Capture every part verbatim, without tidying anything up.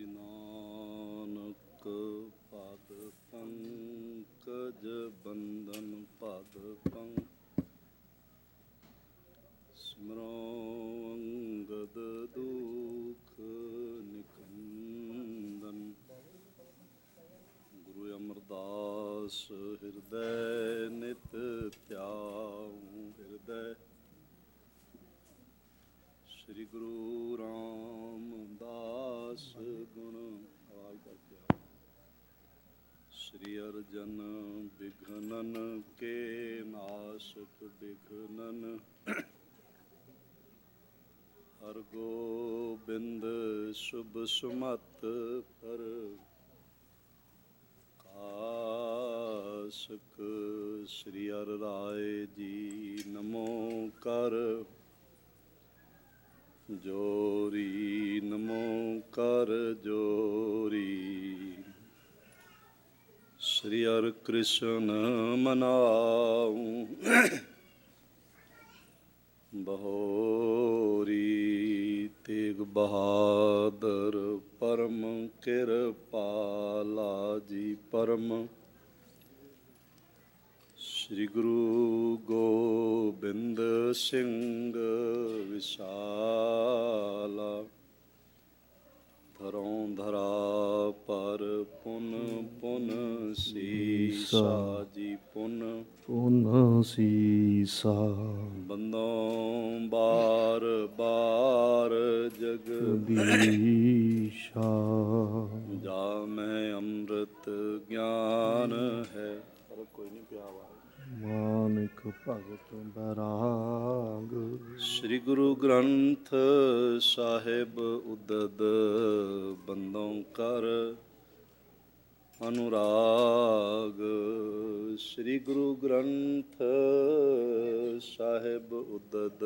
ਸ੍ਰੀ ਨਾਨਕ ਪਦ ਪੰਕਜ ਬੰਦਨ ਪਦ ਪੰਕ ਸਿਮਰੋ ਅੰਗਦ ਦੁਖ ਨਿਕੰਦਨ ਗੁਰੂ ਅਮਰਦਾਸ ਹਿਰਦੈ ਨਿਤ ਧਿਆਉ ਹਿਰਦੈ ਸ੍ਰੀ ਗੁਰੂ ਰਾਮਦਾਸ ਗੁਣ ਆਵਾਜ਼ ਕਰਕੇ ਸ੍ਰੀ ਅਰਜਨ ਬਿਘਨਨ ਕੇ ਨਾਸਕ ਬਿਘਨਨ ਹਰ ਗੋਬਿੰਦ ਸ਼ੁਭ ਸੁਮਤ ਪਰ ਕਾਸਕ ਸ੍ਰੀ ਹਰਿ ਰਾਏ ਜੀ ਨਮੋ ਕਰ ਜੋਰੀ ਨਮੋ ਕਰ ਜੋਰੀ ਸ੍ਰੀ ਹਰਿ ਕ੍ਰਿਸ਼ਨ ਮਨਾਉ ਬਹੋਰੀ ਤੇਗ ਬਹਾਦਰ ਪਰਮ ਕਿਰਪਾਲਾ ਜੀ ਪਰਮ ਸ੍ਰੀ ਗੁਰੂ ਗੋਬਿੰਦ ਸਿੰਘ ਵਿਸ਼ਾਲਾ ਧਰੋਂ ਧਰਾ ਪਰ ਪੁਨ ਪੁਨ ਸੀਸਾ ਜੀ ਪੁਨ ਪੁਨ ਸੀਸਾ ਬੰਦੋਂ ਬਾਰ ਬਾਰ ਜਗਦੀਸ਼ਾ ਜਾ ਮੈਂ ਅੰਮ੍ਰਿਤ ਗਿਆਨ ਹੈ ਪਰ ਕੋਈ ਨਹੀਂ ਪਿਆ ਵਾ ਮਾਨਿਕ ਭਗਤ ਬੈਰਾਗ ਸ੍ਰੀ ਗੁਰੂ ਗ੍ਰੰਥ ਸਾਹਿਬ ਉਦਦ ਬੰਦੋਂ ਕਰ ਅਨੁਰਾਗ ਸ੍ਰੀ ਗੁਰੂ ਗ੍ਰੰਥ ਸਾਹਿਬ ਉਦਦ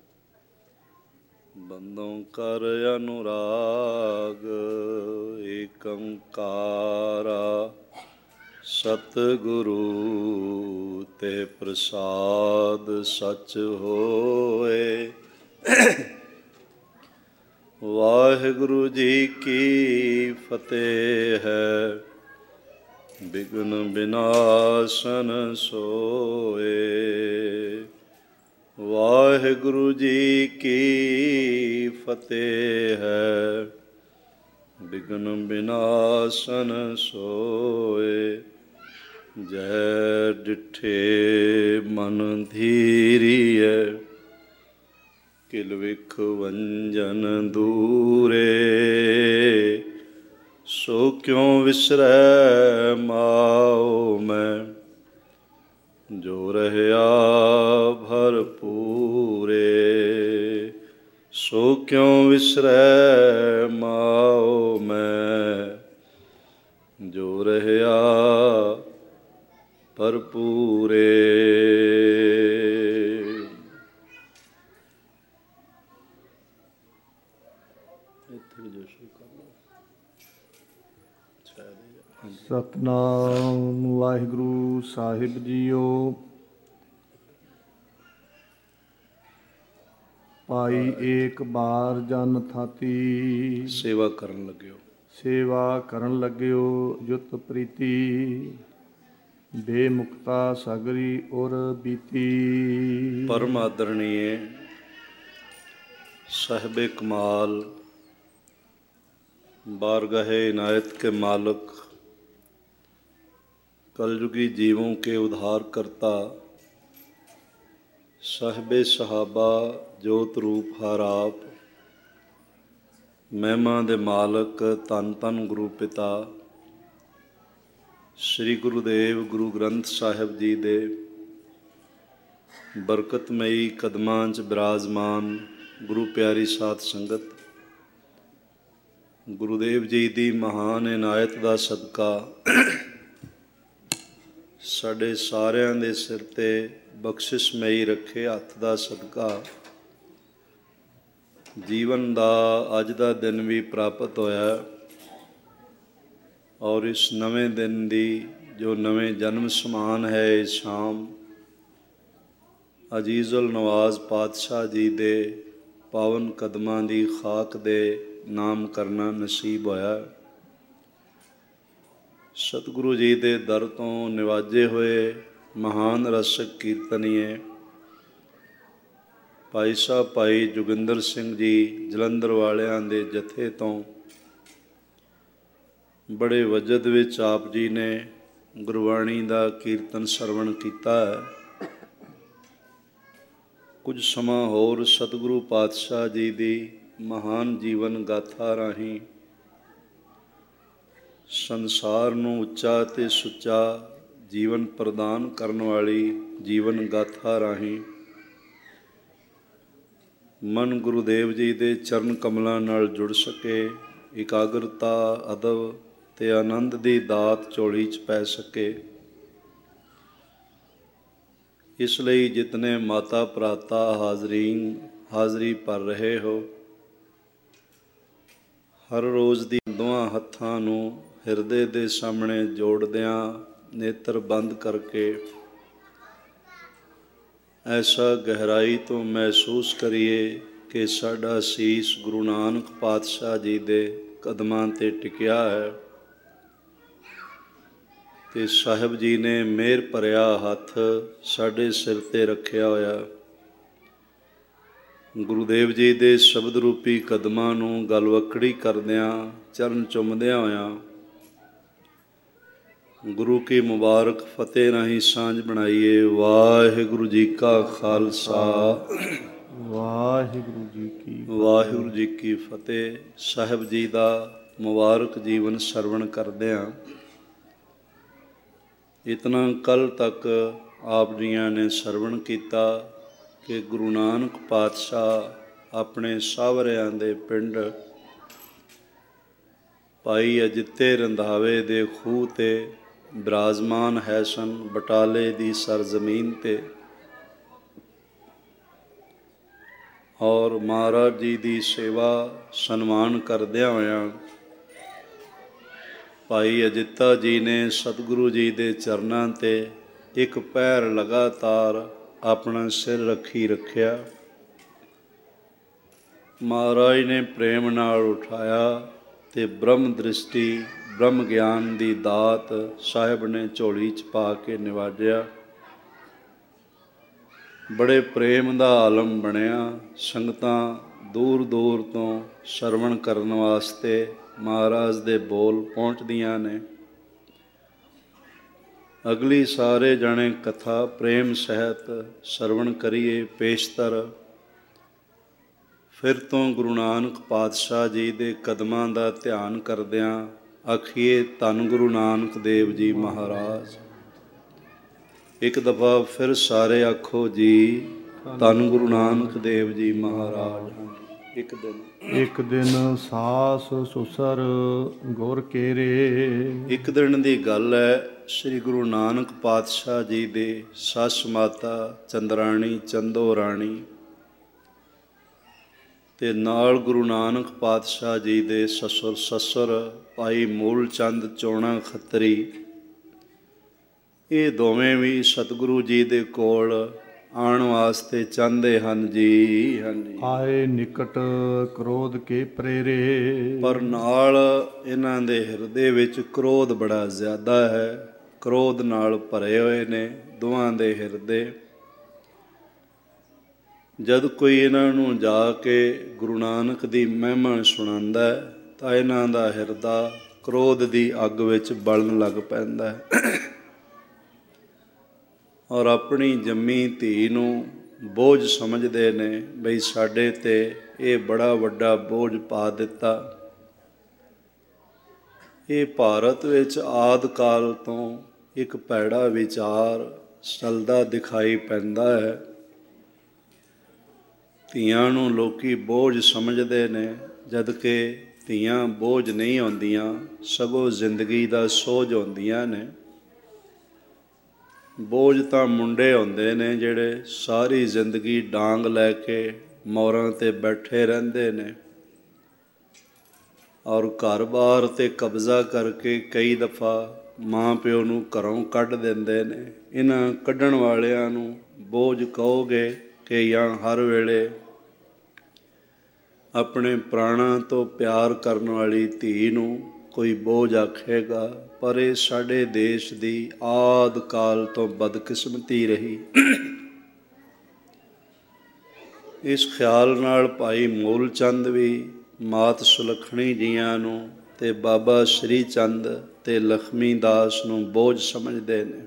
ਬੰਦੋਂ ਕਰ ਅਨੁਰਾਗ ਏਕ ਓੰਕਾਰਾ ਸਤਿਗੁਰੂ ਤੇ ਪ੍ਰਸਾਦ ਸਚ ਹੋਏ। ਵਾਹਿਗੁਰੂ ਜੀ ਕੀ ਫਤਿਹ ਹੈ। ਬਿਘਨ ਬਿਨਾਸਨ ਸੋਏ। ਵਾਹਿਗੁਰੂ ਜੀ ਕੀ ਫਤਿਹ ਹੈ। ਬਿਘਨ ਬਿਨਾਸਨ ਸੋਏ। ਜੈ ਡਿਠੇ ਮਨ ਧੀਰੀਐ ਕਿਲ ਵਿਖ ਵੰਜਨ ਦੂਰੇ। ਸੋ ਕਿਉ ਵਿਸਰੈ ਮਾਉ ਮੈਂ ਜੋ ਰਹਿਆ ਭਰਪੂਰੇ। ਸੋ ਕਿਉ ਵਿਸਰੈ ਮਾਉ ਮੈਂ ਜੋ ਰਹਿਆ ਭਰਪੂਰੇ। ਸਤਿਨਾਮ ਵਾਹਿਗੁਰੂ ਸਾਹਿਬ ਜੀਓ। ਪਾਈ ਏਕ ਬਾਰ ਜਨ ਥਾਤੀ। ਸੇਵਾ ਕਰਨ ਲੱਗਿਓ ਸੇਵਾ ਕਰਨ ਲੱਗਿਓ ਜੁਤ ਪ੍ਰੀਤੀ। ਬੇਮੁਕਤਾ ਸਗਰੀ ਉਰ ਬੀਤੀ। ਪਰਮ ਆਦਰਣੀਏ ਸਾਹਿਬੇ ਕਮਾਲ बारगाहे इनायत के मालिक कलयुगी जीवों के उद्धार करता साहिबे सहाबा जोत रूप हर आप महिमा दे मालिक धन धन गुरु पिता श्री गुरुदेव गुरु ग्रंथ साहिब जी दे बरकतमई कदमां च बिराजमान गुरु प्यारी साध संगत। ਗੁਰੂਦੇਵ ਜੀ ਦੀ ਮਹਾਨ ਇਨਾਇਤ ਦਾ ਸਦਕਾ ਸਾਡੇ ਸਾਰਿਆਂ ਦੇ ਸਿਰ 'ਤੇ ਬਖਸ਼ਿਸ਼ਮਈ ਰੱਖੇ ਹੱਥ ਦਾ ਸਦਕਾ ਜੀਵਨ ਦਾ ਅੱਜ ਦਾ ਦਿਨ ਵੀ ਪ੍ਰਾਪਤ ਹੋਇਆ। ਔਰ ਇਸ ਨਵੇਂ ਦਿਨ ਦੀ ਜੋ ਨਵੇਂ ਜਨਮ ਸਮਾਨ ਹੈ ਇਹ ਸ਼ਾਮ ਅਜੀਜ਼ੁਲ ਨਵਾਜ਼ ਪਾਤਸ਼ਾਹ ਜੀ ਦੇ ਪਾਵਨ ਕਦਮਾਂ ਦੀ ਖਾਕ ਦੇ ਨਾਮ ਕਰਨਾ ਨਸੀਬ ਹੋਇਆ। ਸਤਿਗੁਰੂ ਜੀ ਦੇ ਦਰ ਤੋਂ ਨਿਵਾਜੇ ਹੋਏ ਮਹਾਨ ਰਸਕ ਕੀਰਤਨੀਏ ਭਾਈ ਸਾਹਿਬ ਭਾਈ ਜੋਗਿੰਦਰ ਸਿੰਘ ਜੀ ਜਲੰਧਰ ਵਾਲਿਆਂ ਦੇ ਜਥੇ ਤੋਂ ਬੜੇ ਵਜਦ ਵਿੱਚ ਆਪ ਜੀ ਨੇ ਗੁਰਬਾਣੀ ਦਾ ਕੀਰਤਨ ਸਰਵਣ ਕੀਤਾ ਹੈ। ਕੁਝ ਸਮਾਂ ਹੋਰ ਸਤਿਗੁਰੂ ਪਾਤਸ਼ਾਹ ਜੀ ਦੀ ਮਹਾਨ ਜੀਵਨ ਗਾਥਾ ਰਾਹੀਂ ਸੰਸਾਰ ਨੂੰ ਉੱਚਾ ਅਤੇ ਸੁੱਚਾ ਜੀਵਨ ਪ੍ਰਦਾਨ ਕਰਨ ਵਾਲੀ ਜੀਵਨ ਗਾਥਾ ਰਾਹੀਂ ਮਨ ਗੁਰੂਦੇਵ ਜੀ ਦੇ ਚਰਨ ਕਮਲਾਂ ਨਾਲ ਜੁੜ ਸਕੇ, ਇਕਾਗਰਤਾ, ਅਦਬ ਤੇ ਆਨੰਦ ਦੀ ਦਾਤ ਝੋਲੀ 'ਚ ਪੈ ਸਕੇ। ਇਸ ਲਈ ਜਿਤਨੇ ਮਾਤਾ ਭਰਾਤਾ ਹਾਜ਼ਰੀਨ ਹਾਜ਼ਰੀ ਭਰ ਰਹੇ ਹੋ, ਹਰ ਰੋਜ਼ ਦੀ ਦੋਹਾਂ ਹੱਥਾਂ ਨੂੰ ਹਿਰਦੇ ਦੇ ਸਾਹਮਣੇ ਜੋੜਦਿਆਂ ਨੇਤਰ ਬੰਦ ਕਰਕੇ ਐਸਾ ਗਹਿਰਾਈ ਤੋਂ ਮਹਿਸੂਸ ਕਰੀਏ ਕਿ ਸਾਡਾ ਸੀਸ ਗੁਰੂ ਨਾਨਕ ਪਾਤਸ਼ਾਹ ਜੀ ਦੇ ਕਦਮਾਂ 'ਤੇ ਟਿਕਿਆ ਹੈ ਤੇ ਸਾਹਿਬ ਜੀ ਨੇ ਮਿਹਰ ਭਰਿਆ ਹੱਥ ਸਾਡੇ ਸਿਰ 'ਤੇ ਰੱਖਿਆ ਹੋਇਆ। ਗੁਰੂਦੇਵ ਜੀ ਦੇ ਸ਼ਬਦ ਰੂਪੀ ਕਦਮਾਂ ਨੂੰ ਗਲਵੱਕੜੀ ਕਰਦਿਆਂ ਚਰਨ ਚੁੰਮਦਿਆਂ ਹੋਇਆਂ ਗੁਰੂ ਕੀ ਮੁਬਾਰਕ ਫਤਿਹ ਰਾਹੀਂ ਸਾਂਝ ਬਣਾਈਏ। ਵਾਹਿਗੁਰੂ ਜੀ ਕਾ ਖਾਲਸਾ, ਵਾਹਿਗੁਰੂ ਜੀ ਕੀ ਵਾਹਿਗੁਰੂ ਜੀ ਕੀ ਫਤਿਹ। ਸਾਹਿਬ ਜੀ ਦਾ ਮੁਬਾਰਕ ਜੀਵਨ ਸਰਵਣ ਕਰਦਿਆਂ ਇਤਨਾ ਕੱਲ੍ਹ ਤੱਕ ਆਪ ਜੀਆਂ ਨੇ ਸਰਵਣ ਕੀਤਾ ਕਿ ਗੁਰੂ ਨਾਨਕ ਪਾਤਸ਼ਾਹ ਆਪਣੇ ਸਾਵਰਿਆਂ ਦੇ ਪਿੰਡ ਭਾਈ ਅਜਿੱਤੇ ਰੰਧਾਵੇ ਦੇ ਖੂਹ 'ਤੇ ਬਿਰਾਜਮਾਨ ਹੈ ਸਨ, ਬਟਾਲੇ ਦੀ ਸਰਜ਼ਮੀਨ 'ਤੇ। ਔਰ ਮਹਾਰਾਜ ਜੀ ਦੀ ਸੇਵਾ ਸਨਮਾਨ ਕਰਦਿਆਂ ਹੋਇਆਂ ਭਾਈ ਅਜਿੱਤਾ ਜੀ ਨੇ ਸਤਿਗੁਰੂ ਜੀ ਦੇ ਚਰਨਾਂ 'ਤੇ ਇੱਕ ਪੈਰ ਲਗਾਤਾਰ ਆਪਣਾ ਸਿਰ ਰੱਖੀ ਰੱਖਿਆ। ਮਹਾਰਾਜ ਨੇ ਪ੍ਰੇਮ ਨਾਲ ਉਠਾਇਆ ਤੇ ਬ੍ਰਹਮ ਦ੍ਰਿਸ਼ਟੀ, ਬ੍ਰਹਮ ਗਿਆਨ ਦੀ ਦਾਤ ਸਾਹਿਬ ਨੇ ਝੋਲੀ 'ਚ ਪਾ ਕੇ ਨਿਵਾਜਿਆ। ਬੜੇ ਪ੍ਰੇਮ ਦਾ ਆਲਮ ਬਣਿਆ। ਸੰਗਤਾਂ ਦੂਰ ਦੂਰ ਤੋਂ ਸਰਵਣ ਕਰਨ ਵਾਸਤੇ ਮਹਾਰਾਜ ਦੇ ਬੋਲ ਪਹੁੰਚਦੀਆਂ ਨੇ। ਅਗਲੀ ਸਾਰੇ ਜਣੇ ਕਥਾ ਪ੍ਰੇਮ ਸਹਿਤ ਸਰਵਣ ਕਰੀਏ ਪੇਸ਼ਤਰ। ਫਿਰ ਤੋਂ ਗੁਰੂ ਨਾਨਕ ਪਾਤਸ਼ਾਹ ਜੀ ਦੇ ਕਦਮਾਂ ਦਾ ਧਿਆਨ ਕਰਦਿਆਂ ਆਖੀਏ ਧੰਨ ਗੁਰੂ ਨਾਨਕ ਦੇਵ ਜੀ ਮਹਾਰਾਜ। ਇੱਕ ਦਫਾ ਫਿਰ ਸਾਰੇ ਆਖੋ ਜੀ ਧੰਨ ਗੁਰੂ ਨਾਨਕ ਦੇਵ ਜੀ ਮਹਾਰਾਜ। ਇੱਕ ਦਿਨ ਇੱਕ ਦਿਨ ਸਾਸ ਸੁਸਰ ਗੁਰ ਕੇਰੇ। ਇੱਕ ਦਿਨ ਦੀ ਗੱਲ ਹੈ, ਸ੍ਰੀ ਗੁਰੂ ਨਾਨਕ ਪਾਤਸ਼ਾਹ ਜੀ ਦੇ ਸੱਸ ਮਾਤਾ ਚੰਦਰਾਣੀ ਚੰਦੋ ਰਾਣੀ ਤੇ ਨਾਲ ਗੁਰੂ ਨਾਨਕ ਪਾਤਸ਼ਾਹ ਜੀ ਦੇ ਸਸੁਰ ਸੱਸੁਰ ਭਾਈ ਮੂਲ ਚੰਦ ਚੋਣਾ ਖੱਤਰੀ, ਇਹ ਦੋਵੇਂ ਵੀ ਸਤਿਗੁਰੂ ਜੀ ਦੇ ਕੋਲ ਆਉਣ ਵਾਸਤੇ ਚਾਹੁੰਦੇ ਹਨ ਜੀ। ਹਾਂਜੀ, ਆਏ ਨਿਕਟ ਕ੍ਰੋਧ ਕੇ ਪ੍ਰੇਰੇ। ਪਰ ਨਾਲ ਇਹਨਾਂ ਦੇ ਹਿਰਦੇ ਵਿੱਚ ਕ੍ਰੋਧ ਬੜਾ ਜ਼ਿਆਦਾ ਹੈ। ਕ੍ਰੋਧ ਨਾਲ ਭਰੇ ਹੋਏ ਨੇ ਦੋਵਾਂ ਦੇ ਹਿਰਦੇ। ਜਦ ਕੋਈ ਇਹਨਾਂ ਨੂੰ ਜਾ ਕੇ ਗੁਰੂ ਨਾਨਕ ਦੀ ਮਹਿਮਾ ਸੁਣਾਉਂਦਾ ਤਾਂ ਇਹਨਾਂ ਦਾ ਹਿਰਦਾ ਕ੍ਰੋਧ ਦੀ ਅੱਗ ਵਿੱਚ ਬਲਣ ਲੱਗ ਪੈਂਦਾ ਹੈ ਔਰ ਆਪਣੀ ਜੰਮੀ ਧੀ ਨੂੰ ਬੋਝ ਸਮਝਦੇ ਨੇ ਬਈ ਸਾਡੇ 'ਤੇ ਇਹ ਬੜਾ ਵੱਡਾ ਬੋਝ ਪਾ ਦਿੱਤਾ। ਇਹ ਭਾਰਤ ਵਿੱਚ ਆਦਿ ਕਾਲ ਤੋਂ ਇੱਕ ਭੈੜਾ ਵਿਚਾਰ ਚੱਲਦਾ ਦਿਖਾਈ ਪੈਂਦਾ ਹੈ। ਧੀਆਂ ਨੂੰ ਲੋਕੀ ਬੋਝ ਸਮਝਦੇ ਨੇ, ਜਦ ਕਿ ਧੀਆਂ ਬੋਝ ਨਹੀਂ ਹੁੰਦੀਆਂ, ਸਗੋਂ ਜ਼ਿੰਦਗੀ ਦਾ ਸੋਝ ਹੁੰਦੀਆਂ ਨੇ। ਬੋਝ ਤਾਂ ਮੁੰਡੇ ਹੁੰਦੇ ਨੇ ਜਿਹੜੇ ਸਾਰੀ ਜ਼ਿੰਦਗੀ ਡਾਂਗ ਲੈ ਕੇ ਮੋਰਾਂ 'ਤੇ ਬੈਠੇ ਰਹਿੰਦੇ ਨੇ ਔਰ ਘਰ-ਬਾਰ 'ਤੇ ਕਬਜ਼ਾ ਕਰਕੇ ਕਈ ਦਫਾ ਮਾਂ ਪਿਓ ਨੂੰ ਘਰੋਂ ਕੱਢ ਦਿੰਦੇ ਨੇ। ਇਹਨਾਂ ਕੱਢਣ ਵਾਲਿਆਂ ਨੂੰ ਬੋਝ ਕਹੋਗੇ ਕਿ ਜਾਂ ਹਰ ਵੇਲੇ ਆਪਣੇ ਪ੍ਰਾਣਾਂ ਤੋਂ ਪਿਆਰ ਕਰਨ ਵਾਲੀ ਧੀ ਨੂੰ ਕੋਈ ਬੋਝ ਆਖੇਗਾ, ਪਰ ਇਹ ਸਾਡੇ ਦੇਸ਼ ਦੀ ਆਦਿ ਕਾਲ ਤੋਂ ਬਦਕਿਸਮਤੀ ਰਹੀ। ਇਸ ਖਿਆਲ ਨਾਲ ਭਾਈ ਮੂਲ ਚੰਦ ਵੀ ਮਾਤ ਸੁਲੱਖਣੀ ਜੀਆਂ ਨੂੰ ਤੇ ਬਾਬਾ ਸ਼੍ਰੀ ਚੰਦ ਤੇ ਲਖਮੀ ਦਾਸ ਨੂੰ ਬੋਝ ਸਮਝਦੇ ਨੇ।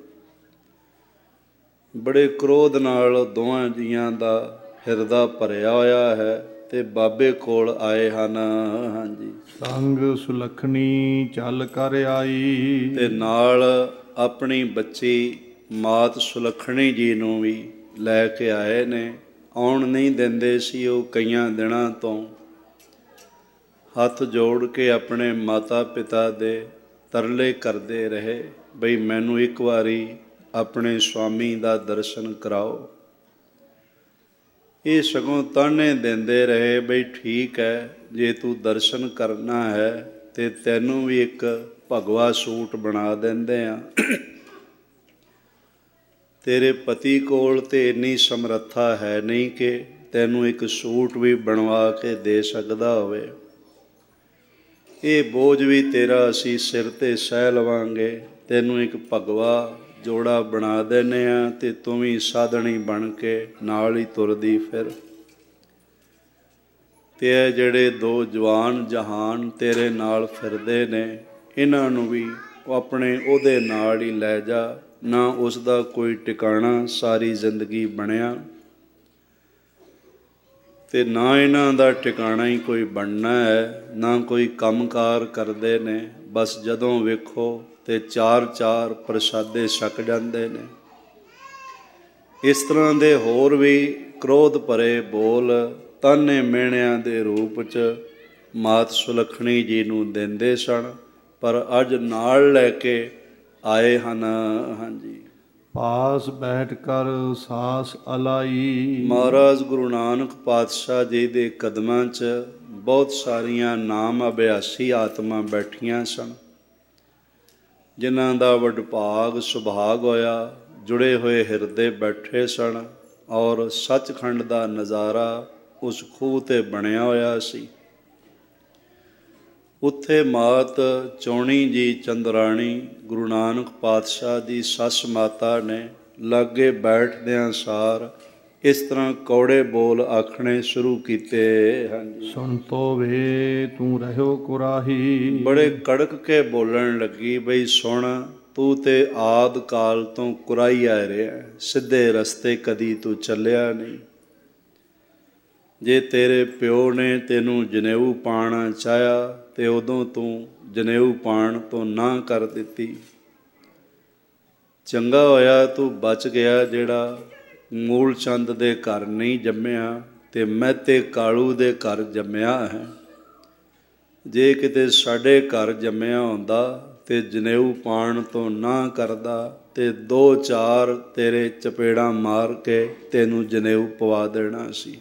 ਬੜੇ ਕ੍ਰੋਧ ਨਾਲ ਦੋਵਾਂ ਜੀਆਂ ਦਾ ਹਿਰਦਾ ਭਰਿਆ ਹੋਇਆ ਹੈ ਤੇ ਬਾਬੇ ਕੋਲ ਆਏ ਹਨ। ਹਾਂਜੀ, ਸੰਗ ਸੁਲੱਖਣੀ ਚੱਲ ਕਰ ਆਈ, ਤੇ ਨਾਲ ਆਪਣੀ ਬੱਚੀ ਮਾਤ ਸੁਲੱਖਣੀ ਜੀ ਨੂੰ ਵੀ ਲੈ ਕੇ ਆਏ ਨੇ। ਆਉਣ ਨਹੀਂ ਦਿੰਦੇ ਸੀ ਉਹ ਕਈਆਂ ਦਿਨਾਂ ਤੋਂ। ਹੱਥ ਜੋੜ ਕੇ ਆਪਣੇ ਮਾਤਾ ਪਿਤਾ ਦੇ ਤਰਲੇ ਕਰਦੇ ਰਹੇ, ਬਈ ਮੈਨੂੰ ਇੱਕ ਵਾਰੀ ਆਪਣੇ ਸੁਆਮੀ ਦਾ ਦਰਸ਼ਨ ਕਰਾਓ। ਇਹ ਸਗੋਂ ਤਾਹਨੇ ਦਿੰਦੇ ਰਹੇ, ਬਈ ਠੀਕ ਹੈ, ਜੇ ਤੂੰ ਦਰਸ਼ਨ ਕਰਨਾ ਹੈ ਤੇ ਤੈਨੂੰ ਵੀ ਇੱਕ ਭਗਵਾ ਸੂਟ ਬਣਾ ਦਿੰਦੇ ਆ। ਤੇਰੇ ਪਤੀ ਕੋਲ ਤੇ ਇੰਨੀ ਸਮਰੱਥਾ ਹੈ ਨਹੀਂ ਕਿ ਤੈਨੂੰ ਇੱਕ ਸੂਟ ਵੀ ਬਣਵਾ ਕੇ ਦੇ ਸਕਦਾ ਹੋਵੇ। ਇਹ ਬੋਝ ਵੀ ਤੇਰਾ ਅਸੀਂ ਸਿਰ 'ਤੇ ਸਹਿ ਲਵਾਂਗੇ। ਤੈਨੂੰ ਇੱਕ ਭਗਵਾ ਜੋੜਾ ਬਣਾ ਦਿੰਦੇ ਹਾਂ ਅਤੇ ਤੂੰ ਵੀ ਸਾਧਣੀ ਬਣ ਕੇ ਨਾਲ ਹੀ ਤੁਰਦੀ ਫਿਰ। ਅਤੇ ਇਹ ਜਿਹੜੇ ਦੋ ਜਵਾਨ ਜਹਾਨ ਤੇਰੇ ਨਾਲ ਫਿਰਦੇ ਨੇ, ਇਹਨਾਂ ਨੂੰ ਵੀ ਉਹ ਆਪਣੇ ਉਹਦੇ ਨਾਲ ਹੀ ਲੈ ਜਾ। ਨਾ ਉਸ ਦਾ ਕੋਈ ਟਿਕਾਣਾ ਸਾਰੀ ਜ਼ਿੰਦਗੀ ਬਣਿਆ ਅਤੇ ਨਾ ਇਹਨਾਂ ਦਾ ਟਿਕਾਣਾ ਹੀ ਕੋਈ ਬਣਨਾ ਹੈ। ਨਾ ਕੋਈ ਕੰਮ ਕਾਰ ਕਰਦੇ ਨੇ, ਬਸ ਜਦੋਂ ਵੇਖੋ ਤੇ ਚਾਰ ਚਾਰ ਪ੍ਰਸ਼ਾਦੇ ਛਕ ਜਾਂਦੇ ਨੇ। ਇਸ ਤਰ੍ਹਾਂ ਦੇ ਹੋਰ ਵੀ ਕ੍ਰੋਧ ਭਰੇ ਬੋਲ ਤਾਹਨੇ ਮਿਹਣਿਆਂ ਦੇ ਰੂਪ 'ਚ ਮਾਤ ਸੁਲੱਖਣੀ ਜੀ ਨੂੰ ਦਿੰਦੇ ਸਨ, ਪਰ ਅੱਜ ਨਾਲ ਲੈ ਕੇ ਆਏ ਹਨ। ਹਾਂਜੀ, ਪਾਸ ਬੈਠ ਕਰ ਸਾਸ ਅਲਾਈ। ਮਹਾਰਾਜ ਗੁਰੂ ਨਾਨਕ ਪਾਤਸ਼ਾਹ ਜੀ ਦੇ ਕਦਮਾਂ 'ਚ ਬਹੁਤ ਸਾਰੀਆਂ ਨਾਮ ਅਭਿਆਸੀ ਆਤਮਾ ਬੈਠੀਆਂ ਸਨ, ਜਿਨ੍ਹਾਂ ਦਾ ਵਡਭਾਗ ਸੁਭਾਗ ਹੋਇਆ। ਜੁੜੇ ਹੋਏ ਹਿਰਦੇ ਬੈਠੇ ਸਨ ਔਰ ਸੱਚਖੰਡ ਦਾ ਨਜ਼ਾਰਾ ਉਸ ਖੂਹ 'ਤੇ ਬਣਿਆ ਹੋਇਆ ਸੀ। ਉੱਥੇ ਮਾਤ ਚੌਣੀ ਜੀ ਚੰਦਰਾਣੀ ਗੁਰੂ ਨਾਨਕ ਪਾਤਸ਼ਾਹ ਦੀ ਸੱਸ ਮਾਤਾ ਨੇ ਲਾਗੇ ਬੈਠਦਿਆਂ ਸਾਰ ਇਸ ਤਰ੍ਹਾਂ ਕੌੜੇ ਬੋਲ ਆਖਣੇ ਸ਼ੁਰੂ ਕੀਤੇ। ਹਾਂਜੀ, ਸੁਣ ਤੋ ਵੇ ਤੂੰ ਰਹਿਓ ਕੁਰਾਹੀ। ਬੜੇ ਕੜਕ ਕੇ ਬੋਲਣ ਲੱਗੀ, ਬਈ ਸੁਣ, ਤੂੰ ਤੇ ਆਦਿ ਕਾਲ ਤੋਂ ਕੁਰਾਈ ਆ ਰਿਹਾ, ਸਿੱਧੇ ਰਸਤੇ ਕਦੀ ਤੂੰ ਚੱਲਿਆ ਨਹੀਂ। ਜੇ ਤੇਰੇ ਪਿਓ ਨੇ ਤੈਨੂੰ ਜਨੇਊ ਪਾਉਣਾ ਚਾਹਿਆ ਤੇ ਉਦੋਂ ਤੂੰ ਜਨੇਊ ਪਾਉਣ ਤੋਂ ਨਾ ਕਰ ਦਿੱਤੀ। ਚੰਗਾ ਹੋਇਆ ਤੂੰ ਬਚ ਗਿਆ, ਜਿਹੜਾ ਮੂਲ ਚੰਦ ਦੇ ਘਰ ਨਹੀਂ ਜੰਮਿਆ ਤੇ ਮਹਿਤੇ ਕਾਲੂ ਦੇ ਘਰ ਜੰਮਿਆ ਹੈ। ਜੇ ਕਿਤੇ ਸਾਡੇ ਘਰ ਜੰਮਿਆ ਹੁੰਦਾ ਤੇ ਜਨੇਊ ਪਾਉਣ ਤੋਂ ਨਾ ਕਰਦਾ ਤੇ ਦੋ ਚਾਰ ਤੇਰੇ ਚਪੇੜਾਂ ਮਾਰ ਕੇ ਤੈਨੂੰ ਜਨੇਊ ਪਵਾ ਦੇਣਾ ਸੀ।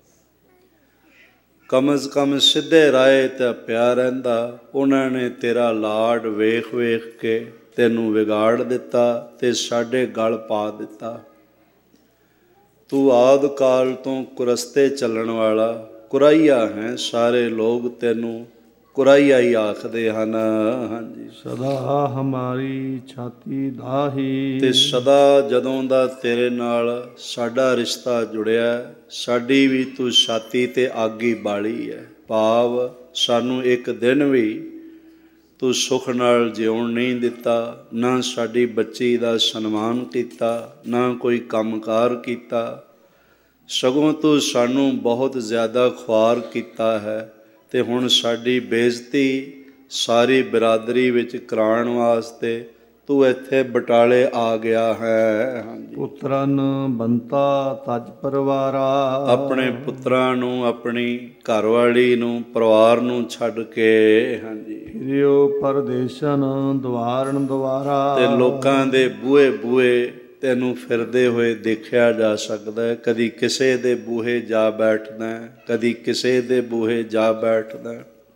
ਕਮ ਅਜ਼ ਕਮ ਸਿੱਧੇ ਰਾਹ 'ਤੇ ਪਿਆ ਰਹਿੰਦਾ। ਉਹਨਾਂ ਨੇ ਤੇਰਾ ਲਾਡ ਵੇਖ ਵੇਖ ਕੇ ਤੈਨੂੰ ਵਿਗਾੜ ਦਿੱਤਾ ਤੇ ਸਾਡੇ ਗਲ ਪਾ ਦਿੱਤਾ। ਤੂੰ ਆਦਿ ਕਾਲ ਤੋਂ ਕੁਰਸਤੇ ਚੱਲਣ ਵਾਲਾ ਕੁਰਾਈਆ ਹੈ। ਸਾਰੇ ਲੋਕ ਤੈਨੂੰ ਕੁਰਾਈਆ ਹੀ ਆਖਦੇ ਹਨ। ਹਾਂਜੀ, ਸਦਾ ਹਮਾਰੀ ਛਾਤੀ ਦਾਹੀ। ਅਤੇ ਸਦਾ ਜਦੋਂ ਦਾ ਤੇਰੇ ਨਾਲ ਸਾਡਾ ਰਿਸ਼ਤਾ ਜੁੜਿਆ, ਸਾਡੀ ਵੀ ਤੂੰ ਛਾਤੀ 'ਤੇ ਅੱਗ ਹੀ ਬਾਲੀ ਹੈ। ਭਾਵ ਸਾਨੂੰ ਇੱਕ ਦਿਨ ਵੀ ਤੂੰ ਸੁੱਖ ਨਾਲ ਜਿਉਣ ਨਹੀਂ ਦਿੱਤਾ, ਨਾ ਸਾਡੀ ਬੱਚੀ ਦਾ ਸਨਮਾਨ ਕੀਤਾ, ਨਾ ਕੋਈ ਕੰਮਕਾਰ ਕੀਤਾ। ਸਗੋਂ ਤੂੰ ਸਾਨੂੰ ਬਹੁਤ ਜ਼ਿਆਦਾ ਖੁਆਰ ਕੀਤਾ ਹੈ ਅਤੇ ਹੁਣ ਸਾਡੀ ਬੇਇੱਜ਼ਤੀ ਸਾਰੀ ਬਿਰਾਦਰੀ ਵਿੱਚ ਕਰਾਉਣ ਵਾਸਤੇ ਤੂੰ ਇੱਥੇ ਬਟਾਲੇ ਆ ਗਿਆ ਹੈ। ਹਾਂਜੀ, ਪੁੱਤਰਨ ਬੰਤਾ ਤਜ ਪਰਿਵਾਰਾ। ਆਪਣੇ ਪੁੱਤਰਾਂ ਨੂੰ, ਆਪਣੀ ਘਰਵਾਲੀ ਨੂੰ, ਪਰਿਵਾਰ ਨੂੰ ਛੱਡ ਕੇ ਹਾਂਜੀ ਫਿਰਿਓ ਪਰਦੇਸਨ ਦੁਆਰਨ ਦੁਆਰਾ। ਤੇ ਲੋਕਾਂ ਦੇ ਬੂਹੇ ਬੂਹੇ ਤੈਨੂੰ ਫਿਰਦੇ ਹੋਏ ਦੇਖਿਆ ਜਾ ਸਕਦਾ ਹੈ। ਕਦੀ ਕਿਸੇ ਦੇ ਬੂਹੇ ਜਾ ਬੈਠਦਾ, ਕਦੀ ਕਿਸੇ ਦੇ ਬੂਹੇ ਜਾ ਬੈਠਦਾ।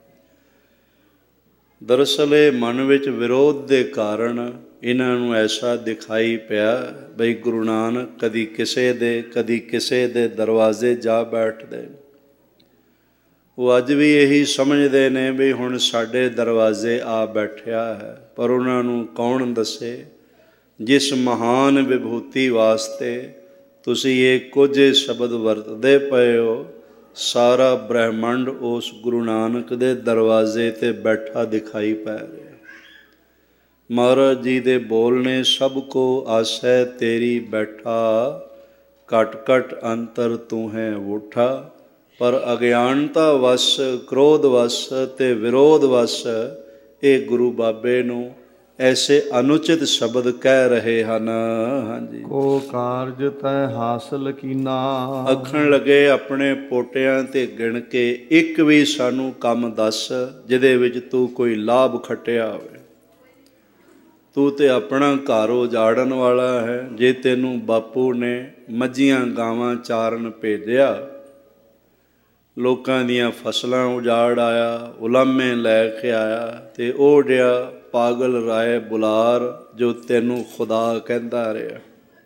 ਦਰਅਸਲ ਇਹ ਮਨ ਵਿੱਚ ਵਿਰੋਧ ਦੇ ਕਾਰਨ ਇਹਨਾਂ ਨੂੰ ਐਸਾ ਦਿਖਾਈ ਪਿਆ ਬਈ ਗੁਰੂ ਨਾਨਕ ਕਦੀ ਕਿਸੇ ਦੇ ਕਦੀ ਕਿਸੇ ਦੇ ਦਰਵਾਜ਼ੇ ਜਾ ਬੈਠਦੇ। ਉਹ ਅੱਜ ਵੀ ਇਹੀ ਸਮਝਦੇ ਨੇ ਵੀ ਹੁਣ ਸਾਡੇ ਦਰਵਾਜ਼ੇ ਆ ਬੈਠਿਆ ਹੈ, ਪਰ ਉਹਨਾਂ ਨੂੰ ਕੌਣ ਦੱਸੇ ਜਿਸ ਮਹਾਨ ਵਿਭੂਤੀ ਵਾਸਤੇ ਤੁਸੀਂ ਇਹ ਕੁਝ ਸ਼ਬਦ ਵਰਤਦੇ ਪਏ ਹੋ, ਸਾਰਾ ਬ੍ਰਹਿਮੰਡ ਉਸ ਗੁਰੂ ਨਾਨਕ ਦੇ ਦਰਵਾਜ਼ੇ 'ਤੇ ਬੈਠਾ ਦਿਖਾਈ ਪੈ ਰਿਹਾ। ਮਹਾਰਾਜ ਜੀ ਦੇ ਬੋਲ ਨੇ, ਸਭ ਕੋ ਆਸੈ ਤੇਰੀ ਬੈਠਾ, ਘਟ ਘਟ ਅੰਤਰ ਤੂੰ ਹੈ ਵੂਠਾ। ਪਰ ਅਗਿਆਨਤਾ ਵਸ, ਕ੍ਰੋਧ ਵਸ ਅਤੇ ਵਿਰੋਧ ਵਸ ਇਹ ਗੁਰੂ ਬਾਬੇ ਨੂੰ ਐਸੇ ਅਨੁਚਿਤ ਸ਼ਬਦ ਕਹਿ ਰਹੇ ਹਨ। ਹਾਂਜੀ, ਕੋ ਕਾਰਜ ਤੈ ਹਾਸਲ ਕੀਨਾ, ਆਖਣ ਲੱਗੇ ਆਪਣੇ ਪੋਟਿਆਂ 'ਤੇ ਗਿਣ ਕੇ ਇੱਕ ਵੀ ਸਾਨੂੰ ਕੰਮ ਦੱਸ ਜਿਹਦੇ ਵਿੱਚ ਤੂੰ ਕੋਈ ਲਾਭ ਖੱਟਿਆ ਹੋਵੇ। ਤੂੰ ਤੇ ਆਪਣਾ ਘਰ ਉਜਾੜਨ ਵਾਲਾ ਹੈ। ਜੇ ਤੈਨੂੰ ਬਾਪੂ ਨੇ ਮੱਝੀਆਂ ਗਾਵਾਂ ਚਾਰਨ ਭੇਜਿਆ, ਲੋਕਾਂ ਦੀਆਂ ਫਸਲਾਂ ਉਜਾੜ ਆਇਆ, ਉਲਾਮੇ ਲੈ ਕੇ ਆਇਆ, ਅਤੇ ਉਹ ਜਿਹਾ ਪਾਗਲ ਰਾਏ ਬੁਲਾਰ ਜੋ ਤੈਨੂੰ ਖੁਦਾ ਕਹਿੰਦਾ ਰਿਹਾ,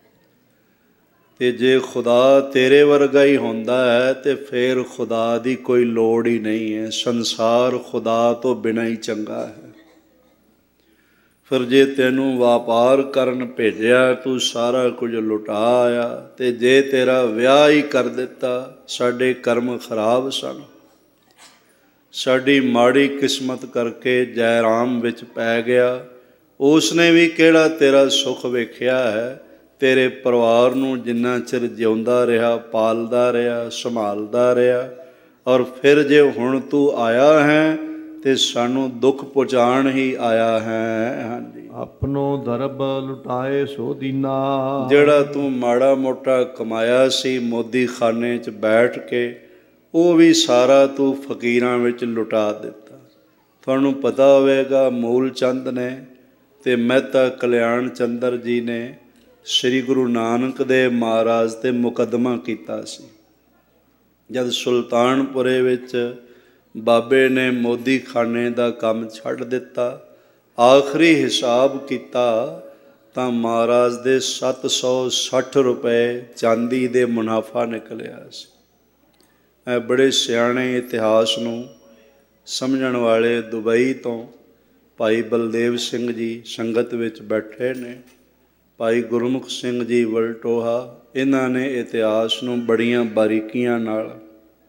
ਅਤੇ ਜੇ ਖੁਦਾ ਤੇਰੇ ਵਰਗਾ ਹੀ ਹੁੰਦਾ ਹੈ ਅਤੇ ਫਿਰ ਖੁਦਾ ਦੀ ਕੋਈ ਲੋੜ ਹੀ ਨਹੀਂ ਹੈ। ਸੰਸਾਰ ਖੁਦਾ ਤੋਂ ਬਿਨਾਂ ਹੀ ਚੰਗਾ ਹੈ। ਫਿਰ ਜੇ ਤੈਨੂੰ ਵਪਾਰ ਕਰਨ ਭੇਜਿਆ, ਤੂੰ ਸਾਰਾ ਕੁਝ ਲੁਟਾ ਆਇਆ, ਅਤੇ ਜੇ ਤੇਰਾ ਵਿਆਹ ਹੀ ਕਰ ਦਿੱਤਾ, ਸਾਡੇ ਕਰਮ ਖਰਾਬ ਸਨ। ਸਾਡੀ ਮਾੜੀ ਕਿਸਮਤ ਕਰਕੇ ਜੈਰਾਮ ਵਿੱਚ ਪੈ ਗਿਆ। ਉਸ ਨੇ ਵੀ ਕਿਹੜਾ ਤੇਰਾ ਸੁੱਖ ਵੇਖਿਆ ਹੈ। ਤੇਰੇ ਪਰਿਵਾਰ ਨੂੰ ਜਿੰਨਾ ਚਿਰ ਜਿਉਂਦਾ ਰਿਹਾ, ਪਾਲਦਾ ਰਿਹਾ, ਸੰਭਾਲਦਾ ਰਿਹਾ, ਔਰ ਫਿਰ ਜੇ ਹੁਣ ਤੂੰ ਆਇਆ ਹੈ ਤੇ ਸਾਨੂੰ ਦੁੱਖ ਪਹੁੰਚਾਉਣ ਹੀ ਆਇਆ ਹੈ। ਹਾਂਜੀ, ਆਪਣੋ ਦਰਬ ਲੁਟਾਏ ਸੋ ਦੀਨਾ, ਜਿਹੜਾ ਤੂੰ ਮਾੜਾ ਮੋਟਾ ਕਮਾਇਆ ਸੀ ਮੋਦੀ ਖਾਨੇ 'ਚ ਬੈਠ ਕੇ, ਉਹ ਵੀ ਸਾਰਾ ਤੂੰ ਫਕੀਰਾਂ ਵਿੱਚ ਲੁਟਾ ਦਿੱਤਾ। ਤੁਹਾਨੂੰ ਪਤਾ ਹੋਵੇਗਾ ਮੂਲ ਚੰਦ ਨੇ ਅਤੇ ਮਹਿਤਾ ਕਲਿਆਣ ਚੰਦਰ ਜੀ ਨੇ ਸ੍ਰੀ ਗੁਰੂ ਨਾਨਕ ਦੇਵ ਮਹਾਰਾਜ 'ਤੇ ਮੁਕੱਦਮਾ ਕੀਤਾ ਸੀ। ਜਦ ਸੁਲਤਾਨਪੁਰੇ ਵਿੱਚ ਬਾਬੇ ਨੇ ਮੋਦੀ ਖਾਨੇ ਦਾ ਕੰਮ ਛੱਡ ਦਿੱਤਾ, ਆਖਰੀ ਹਿਸਾਬ ਕੀਤਾ ਤਾਂ ਮਹਾਰਾਜ ਦੇ ਸੱਤ ਸੌ ਸੱਠ ਰੁਪਏ ਚਾਂਦੀ ਦੇ ਮੁਨਾਫਾ ਨਿਕਲਿਆ ਸੀ। ਇਹ ਬੜੇ ਸਿਆਣੇ ਇਤਿਹਾਸ ਨੂੰ ਸਮਝਣ ਵਾਲੇ ਦੁਬਈ ਤੋਂ ਭਾਈ ਬਲਦੇਵ ਸਿੰਘ ਜੀ ਸੰਗਤ ਵਿੱਚ ਬੈਠੇ ਨੇ, ਭਾਈ ਗੁਰਮੁਖ ਸਿੰਘ ਜੀ ਵਲਟੋਹਾ, ਇਹਨਾਂ ਨੇ ਇਤਿਹਾਸ ਨੂੰ ਬੜੀਆਂ ਬਾਰੀਕੀਆਂ ਨਾਲ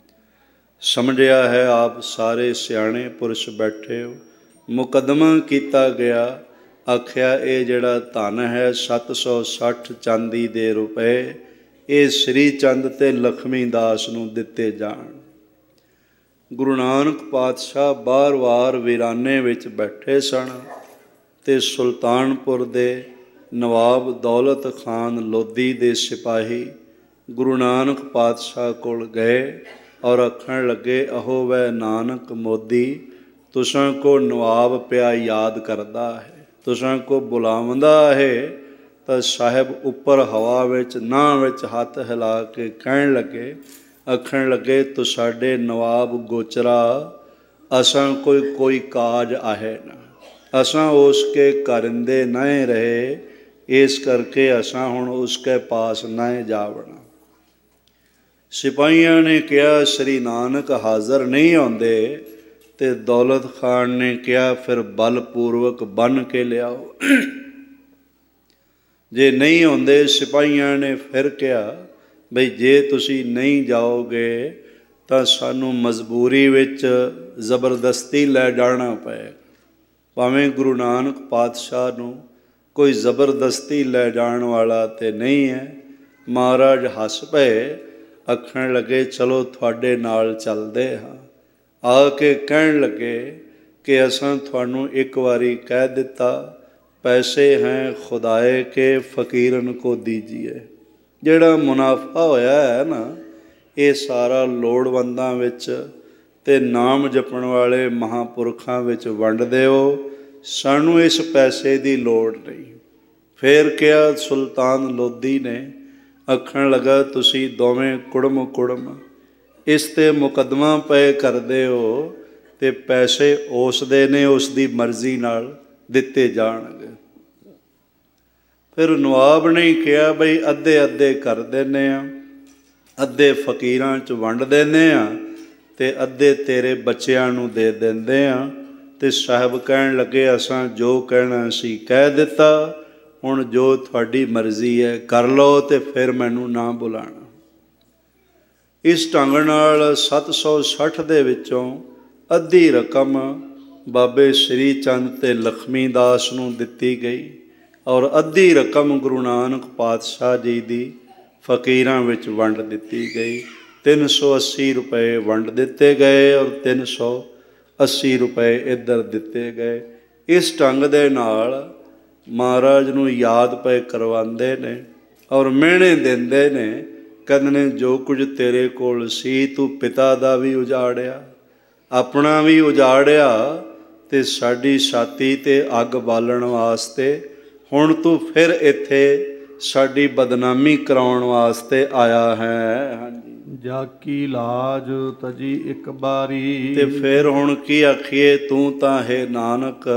ਸਮਝਿਆ ਹੈ। ਆਪ ਸਾਰੇ ਸਿਆਣੇ ਪੁਰਸ਼ ਬੈਠੇ ਹੋ। ਮੁਕੱਦਮਾ ਕੀਤਾ ਗਿਆ, ਆਖਿਆ ਇਹ ਜਿਹੜਾ ਧਨ ਹੈ ਸੱਤ ਸੌ ਸੱਠ ਚਾਂਦੀ ਦੇ ਰੁਪਏ, ਇਹ ਸ੍ਰੀ ਚੰਦ ਅਤੇ ਲਖਮੀ ਦਾਸ ਨੂੰ ਦਿੱਤੇ ਜਾਣ। ਗੁਰੂ ਨਾਨਕ ਪਾਤਸ਼ਾਹ ਬਾਰ-ਬਾਰ ਵੀਰਾਨੇ ਵਿੱਚ ਬੈਠੇ ਸਨ ਅਤੇ ਸੁਲਤਾਨਪੁਰ ਦੇ ਨਵਾਬ ਦੌਲਤ ਖਾਨ ਲੋਧੀ ਦੇ ਸਿਪਾਹੀ ਗੁਰੂ ਨਾਨਕ ਪਾਤਸ਼ਾਹ ਕੋਲ ਗਏ ਔਰ ਆਖਣ ਲੱਗੇ, ਅਹੋ ਵੈ ਨਾਨਕ ਮੋਦੀ, ਤੁਸਾਂ ਕੋ ਨਵਾਬ ਪਿਆ ਯਾਦ ਕਰਦਾ ਹੈ, ਤੁਸਾਂ ਕੋ ਬੁਲਾਉਂਦਾ ਹੈ। ਤਾਂ ਸਾਹਿਬ ਉੱਪਰ ਹਵਾ ਵਿੱਚ ਨਾਹ ਵਿੱਚ ਹੱਥ ਹਿਲਾ ਕੇ ਕਹਿਣ ਲੱਗੇ, ਆਖਣ ਲੱਗੇ, ਤੁਸਾਡੇ ਨਵਾਬ ਗੋਚਰਾ, ਅਸਾਂ ਕੋਈ ਕੋਈ ਕਾਜ ਆਹੇ ਨਾ, ਅਸਾਂ ਉਸ ਕੇ ਕਰਿੰਦੇ ਨਹੀਂ ਰਹੇ, ਇਸ ਕਰਕੇ ਅਸਾਂ ਹੁਣ ਉਸਕੇ ਪਾਸ ਨਹੀਂ ਜਾਵਣਾ। ਸਿਪਾਹੀਆਂ ਨੇ ਕਿਹਾ ਸ੍ਰੀ ਨਾਨਕ ਹਾਜ਼ਰ ਨਹੀਂ ਆਉਂਦੇ, ਅਤੇ ਦੌਲਤ ਖਾਨ ਨੇ ਕਿਹਾ ਫਿਰ ਬਲਪੂਰਵਕ ਬੰਨ੍ਹ ਕੇ ਲਿਆਓ। ਜੇ ਨਹੀਂ ਆਉਂਦੇ, ਸਿਪਾਹੀਆਂ ਨੇ ਫਿਰ ਕਿਹਾ ਬਈ ਜੇ ਤੁਸੀਂ ਨਹੀਂ ਜਾਓਗੇ ਤਾਂ ਸਾਨੂੰ ਮਜਬੂਰੀ ਵਿੱਚ ਜ਼ਬਰਦਸਤੀ ਲੈ ਜਾਣਾ ਪਏ। ਭਾਵੇਂ ਗੁਰੂ ਨਾਨਕ ਪਾਤਸ਼ਾਹ ਨੂੰ ਕੋਈ ਜ਼ਬਰਦਸਤੀ ਲੈ ਜਾਣ ਵਾਲਾ ਤਾਂ ਨਹੀਂ ਹੈ। ਮਹਾਰਾਜ ਹੱਸ ਪਏ, ਆਖਣ ਲੱਗੇ, ਚਲੋ ਤੁਹਾਡੇ ਨਾਲ ਚੱਲਦੇ ਹਾਂ। ਆ ਕੇ ਕਹਿਣ ਲੱਗੇ ਕਿ ਅਸਾਂ ਤੁਹਾਨੂੰ ਇੱਕ ਵਾਰੀ ਕਹਿ ਦਿੱਤਾ, ਪੈਸੇ ਹੈ ਖੁਦਾਏ ਕੇ ਫਕੀਰਨ ਕੋ ਦੀਜੀਏ। ਜਿਹੜਾ ਮੁਨਾਫਾ ਹੋਇਆ ਹੈ ਨਾ, ਇਹ ਸਾਰਾ ਲੋੜਵੰਦਾਂ ਵਿੱਚ ਅਤੇ ਨਾਮ ਜਪਣ ਵਾਲੇ ਮਹਾਂਪੁਰਖਾਂ ਵਿੱਚ ਵੰਡ ਦਿਓ, ਸਾਨੂੰ ਇਸ ਪੈਸੇ ਦੀ ਲੋੜ ਨਹੀਂ। ਫਿਰ ਕਿਹਾ ਸੁਲਤਾਨ ਲੋਧੀ ਨੇ, ਆਖਣ ਲੱਗਾ, ਤੁਸੀਂ ਦੋਵੇਂ ਕੁੜਮ ਕੁੜਮ ਇਸ 'ਤੇ ਮੁਕੱਦਮਾ ਪਏ ਕਰਦੇ ਹੋ ਅਤੇ ਪੈਸੇ ਉਸ ਦੇ ਨੇ, ਉਸ ਦੀ ਮਰਜ਼ੀ ਨਾਲ ਦਿੱਤੇ ਜਾਣਗੇ। ਫਿਰ ਨਵਾਬ ਨੇ ਕਿਹਾ ਬਈ ਅੱਧੇ ਅੱਧੇ ਕਰ ਦਿੰਦੇ ਹਾਂ, ਅੱਧੇ ਫਕੀਰਾਂ 'ਚ ਵੰਡ ਦਿੰਦੇ ਹਾਂ ਤੇ ਅੱਧੇ ਤੇਰੇ ਬੱਚਿਆਂ ਨੂੰ ਦੇ ਦਿੰਦੇ ਹਾਂ। ਤੇ ਸਾਹਿਬ ਕਹਿਣ ਲੱਗੇ, ਅਸਾਂ ਜੋ ਕਹਿਣਾ ਸੀ ਕਹਿ ਦਿੱਤਾ, ਹੁਣ ਜੋ ਤੁਹਾਡੀ ਮਰਜ਼ੀ ਹੈ ਕਰ ਲਓ ਤੇ ਫਿਰ ਮੈਨੂੰ ਨਾ ਬੁਲਾਣਾ। ਇਸ ਢੰਗ ਨਾਲ ਸੱਤ ਸੌ ਸੱਠ ਦੇ ਵਿੱਚੋਂ ਅੱਧੀ ਰਕਮ ਬਾਬੇ ਸ੍ਰੀ ਚੰਦ ਤੇ ਲਖਮੀ ਦਾਸ ਨੂੰ ਦਿੱਤੀ ਗਈ ਔਰ ਅੱਧੀ ਰਕਮ ਗੁਰੂ ਨਾਨਕ ਪਾਤਸ਼ਾਹ ਜੀ ਦੀ ਫਕੀਰਾਂ ਵਿੱਚ ਵੰਡ ਦਿੱਤੀ ਗਈ। ਤਿੰਨ ਸੌ ਅੱਸੀ ਰੁਪਏ ਵੰਡ ਦਿੱਤੇ ਗਏ ਔਰ ਤਿੰਨ ਸੌ ਅੱਸੀ ਰੁਪਏ ਇੱਧਰ ਦਿੱਤੇ ਗਏ। ਇਸ ਢੰਗ ਦੇ ਨਾਲ ਮਹਾਰਾਜ ਨੂੰ ਯਾਦ ਪਏ ਕਰਵਾਉਂਦੇ ਨੇ ਔਰ ਮਿਹਣੇ ਦਿੰਦੇ ਨੇ, ਕਹਿੰਦੇ ਨੇ ਜੋ ਕੁਝ ਤੇਰੇ ਕੋਲ ਸੀ ਤੂੰ ਪਿਤਾ ਦਾ ਵੀ ਉਜਾੜਿਆ, ਆਪਣਾ ਵੀ ਉਜਾੜਿਆ ਤੇ ਸਾਡੀ ਛਾਤੀ ਤੇ ਅੱਗ ਬਾਲਣ ਵਾਸਤੇ ਹੁਣ ਤੂੰ ਫਿਰ ਇੱਥੇ ਸਾਡੀ ਬਦਨਾਮੀ ਕਰਾਉਣ ਵਾਸਤੇ ਆਇਆ ਹੈ। ਹਾਂਜੀ, ਜਾ ਕੀ ਲਾਜ ਤਜੀ ਇੱਕ ਬਾਰੀ। ਤੇ ਫਿਰ ਹੁਣ ਕੀ ਆਖੀਏ, ਤੂੰ ਤਾਂ ਹੈ ਨਾਨਕ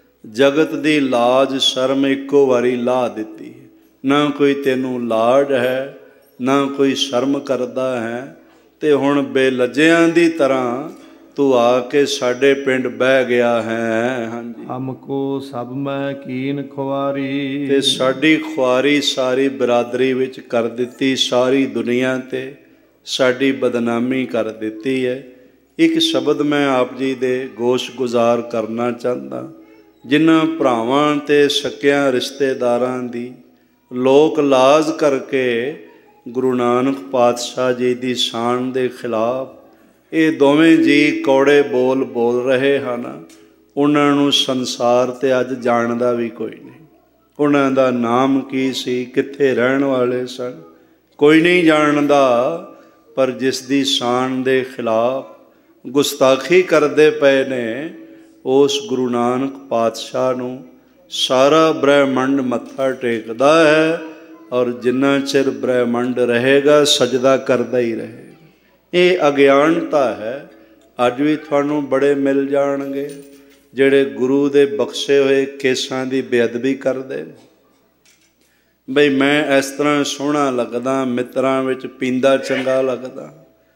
ਜਗਤ ਦੀ ਲਾਜ ਸ਼ਰਮ ਇੱਕੋ ਵਾਰੀ ਲਾ ਦਿੱਤੀ। ਨਾ ਕੋਈ ਤੈਨੂੰ ਲਾਡ ਹੈ, ਨਾ ਕੋਈ ਸ਼ਰਮ ਕਰਦਾ ਹੈ, ਤੇ ਹੁਣ ਬੇਲੱਜਿਆਂ ਦੀ ਤਰ੍ਹਾਂ ਤੂੰ ਆ ਕੇ ਸਾਡੇ ਪਿੰਡ ਬਹਿ ਗਿਆ ਹੈ। ਹਾਂਜੀ, ਹਮਕੋ ਸਭ ਮੈਂ ਕੀਨ ਖੁਆਰੀ। ਤੇ ਸਾਡੀ ਖੁਆਰੀ ਸਾਰੀ ਬਰਾਦਰੀ ਵਿੱਚ ਕਰ ਦਿੱਤੀ, ਸਾਰੀ ਦੁਨੀਆ ਤੇ ਸਾਡੀ ਬਦਨਾਮੀ ਕਰ ਦਿੱਤੀ ਹੈ। ਇੱਕ ਸ਼ਬਦ ਮੈਂ ਆਪ ਜੀ ਦੇ ਗੋਸ਼ ਗੁਜ਼ਾਰ ਕਰਨਾ ਚਾਹੁੰਦਾ। ਜਿਨ੍ਹਾਂ ਭਰਾਵਾਂ ਤੇ ਸਕਿਆਂ ਰਿਸ਼ਤੇਦਾਰਾਂ ਦੀ ਲੋਕ ਲਾਜ ਕਰਕੇ ਗੁਰੂ ਨਾਨਕ ਪਾਤਸ਼ਾਹ ਜੀ ਦੀ ਸ਼ਾਨ ਦੇ ਖਿਲਾਫ ਇਹ ਦੋਵੇਂ ਜੀ ਕੌੜੇ ਬੋਲ ਬੋਲ ਰਹੇ ਹਨ, ਉਹਨਾਂ ਨੂੰ ਸੰਸਾਰ ਤੇ ਅੱਜ ਜਾਣਦਾ ਵੀ ਕੋਈ ਨਹੀਂ। ਉਹਨਾਂ ਦਾ ਨਾਮ ਕੀ ਸੀ, ਕਿੱਥੇ ਰਹਿਣ ਵਾਲੇ ਸਨ, ਕੋਈ ਨਹੀਂ ਜਾਣਦਾ। ਪਰ ਜਿਸ ਦੀ ਸ਼ਾਨ ਦੇ ਖਿਲਾਫ ਗੁਸਤਾਖੀ ਕਰਦੇ ਪਏ ਨੇ, ਉਸ ਗੁਰੂ ਨਾਨਕ ਪਾਤਸ਼ਾਹ ਨੂੰ ਸਾਰਾ ਬ੍ਰਹਿਮੰਡ ਮੱਥਾ ਟੇਕਦਾ ਹੈ ਔਰ ਜਿੰਨਾ ਚਿਰ ਬ੍ਰਹਿਮੰਡ ਰਹੇਗਾ ਸਜਦਾ ਕਰਦਾ ਹੀ ਰਹੇਗਾ। ਇਹ ਅਗਿਆਨਤਾ ਹੈ। ਅੱਜ ਵੀ ਤੁਹਾਨੂੰ ਬੜੇ ਮਿਲ ਜਾਣਗੇ ਜਿਹੜੇ ਗੁਰੂ ਦੇ ਬਖਸ਼ੇ ਹੋਏ ਕੇਸਾਂ ਦੀ ਬੇਅਦਬੀ ਕਰਦੇ। ਬਈ ਮੈਂ ਇਸ ਤਰ੍ਹਾਂ ਸੋਹਣਾ ਲੱਗਦਾ, ਮਿੱਤਰਾਂ ਵਿੱਚ ਪੀਂਦਾ ਚੰਗਾ ਲੱਗਦਾ,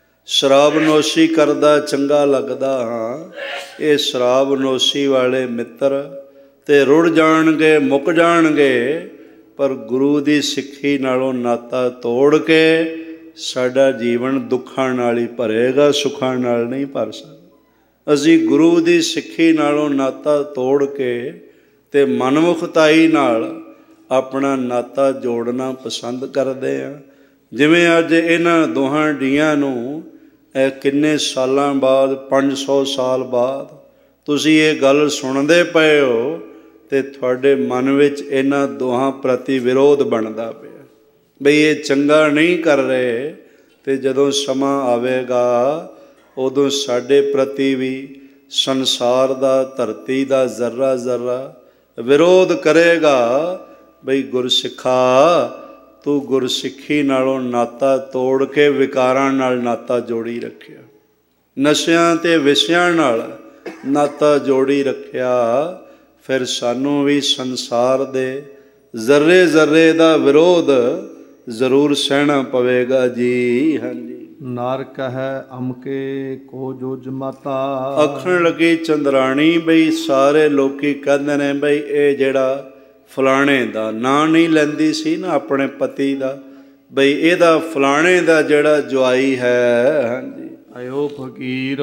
ਸ਼ਰਾਬ ਨੋਸ਼ੀ ਕਰਦਾ ਚੰਗਾ ਲੱਗਦਾ ਹਾਂ। ਇਹ ਸ਼ਰਾਬ ਨੋਸ਼ੀ ਵਾਲੇ ਮਿੱਤਰ ਤੇ ਰੁੜ ਜਾਣਗੇ, ਮੁੱਕ ਜਾਣਗੇ, ਪਰ ਗੁਰੂ ਦੀ ਸਿੱਖੀ ਨਾਲੋਂ ਨਾਤਾ ਤੋੜ ਕੇ ਸਾਡਾ ਜੀਵਨ ਦੁੱਖਾਂ ਨਾਲ ਹੀ ਭਰੇਗਾ, ਸੁੱਖਾਂ ਨਾਲ ਨਹੀਂ ਭਰ ਸਕਦਾ। ਅਸੀਂ ਗੁਰੂ ਦੀ ਸਿੱਖੀ ਨਾਲੋਂ ਨਾਤਾ ਤੋੜ ਕੇ ਤੇ ਮਨਮੁਖਤਾਈ ਨਾਲ ਆਪਣਾ ਨਾਤਾ ਜੋੜਨਾ ਪਸੰਦ ਕਰਦੇ ਹਾਂ। ਜਿਵੇਂ ਅੱਜ ਇਹਨਾਂ ਦੋਹਾਂ ਡੀਆਂ ਨੂੰ ਇਹ ਕਿੰਨੇ ਸਾਲਾਂ ਬਾਅਦ, ਪੰਜ ਸੌ ਸਾਲ ਬਾਅਦ ਤੁਸੀਂ ਇਹ ਗੱਲ ਸੁਣਦੇ ਪਏ ਹੋ ਤੇ ਤੁਹਾਡੇ ਮਨ ਵਿੱਚ ਇਹਨਾਂ ਦੋਹਾਂ ਪ੍ਰਤੀ ਵਿਰੋਧ ਬਣਦਾ ਪਿਆ ਬਈ ਇਹ ਚੰਗਾ ਨਹੀਂ ਕਰ ਰਹੇ। ਤੇ ਜਦੋਂ ਸਮਾਂ ਆਵੇਗਾ ਉਦੋਂ ਸਾਡੇ ਪ੍ਰਤੀ ਵੀ ਸੰਸਾਰ ਦਾ, ਧਰਤੀ ਦਾ ਜ਼ਰਾ ਜ਼ਰਾ ਵਿਰੋਧ ਕਰੇਗਾ ਬਈ ਗੁਰਸਿੱਖਾ ਤੂੰ ਗੁਰਸਿੱਖੀ ਨਾਲੋਂ ਨਾਤਾ ਤੋੜ ਕੇ ਵਿਕਾਰਾਂ ਨਾਲ ਨਾਤਾ ਜੋੜੀ ਰੱਖਿਆ, ਨਸ਼ਿਆਂ ਤੇ ਵਿਸ਼ਿਆਂ ਨਾਲ ਨਾਤਾ ਜੋੜੀ ਰੱਖਿਆ। ਫਿਰ ਸਾਨੂੰ ਵੀ ਸੰਸਾਰ ਦੇ ਜ਼ਰਰੇ ਜ਼ਰਰੇ ਦਾ ਵਿਰੋਧ ਜ਼ਰੂਰ ਸਹਿਣਾ ਪਵੇਗਾ ਜੀ। ਹਾਂਜੀ, ਨਾਰਕ ਹੈ ਅਮਕੇ ਕੋ ਜੋ ਜਮਾਤਾ। ਆਖਣ ਲੱਗੀ ਚੰਦਰਾਣੀ ਬਈ ਸਾਰੇ ਲੋਕੀ ਕਹਿੰਦੇ ਨੇ ਬਈ ਇਹ ਜਿਹੜਾ ਫਲਾਣੇ ਦਾ ਨਾਂ ਨਹੀਂ ਲੈਂਦੀ ਸੀ ਨਾ ਆਪਣੇ ਪਤੀ ਦਾ, ਬਈ ਇਹਦਾ ਫਲਾਣੇ ਦਾ ਜਿਹੜਾ ਜਵਾਈ ਹੈ। ਹਾਂਜੀ, ਆਇਓ ਫਕੀਰ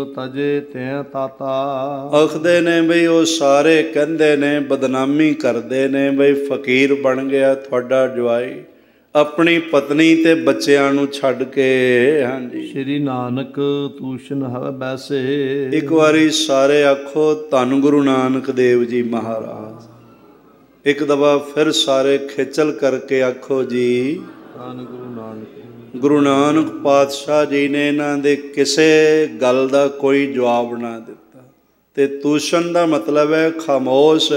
ਤਜੇ ਤੈ ਤਾਤਾ। ਆਖਦੇ ਨੇ ਬਈ ਉਹ ਸਾਰੇ ਕਹਿੰਦੇ ਨੇ, ਬਦਨਾਮੀ ਕਰਦੇ ਨੇ ਬਈ ਫਕੀਰ ਬਣ ਗਿਆ ਤੁਹਾਡਾ ਜਵਾਈ, ਆਪਣੀ ਪਤਨੀ ਤੇ ਬੱਚਿਆਂ ਨੂੰ ਛੱਡ ਕੇ। ਹਾਂਜੀ, ਸ਼੍ਰੀ ਨਾਨਕ ਤੂਸ਼ਨ ਹੈ ਬੈਸੇ। ਇੱਕ ਵਾਰੀ ਸਾਰੇ ਆਖੋ ਧੰਨ ਗੁਰੂ ਨਾਨਕ ਦੇਵ ਜੀ ਮਹਾਰਾਜ। ਇੱਕ ਦਫਾ ਫਿਰ ਸਾਰੇ ਖੇਚਲ ਕਰਕੇ ਆਖੋ ਜੀ ਧੰਨ ਗੁਰੂ ਨਾਨਕ। ਗੁਰੂ ਨਾਨਕ ਪਾਤਸ਼ਾਹ ਜੀ ਨੇ ਇਹਨਾਂ ਦੇ ਕਿਸੇ ਗੱਲ ਦਾ ਕੋਈ ਜਵਾਬ ਨਾ ਦਿੱਤਾ। ਤੇ ਤੂਸ਼ਨ ਦਾ ਮਤਲਬ ਹੈ ਖਾਮੋਸ਼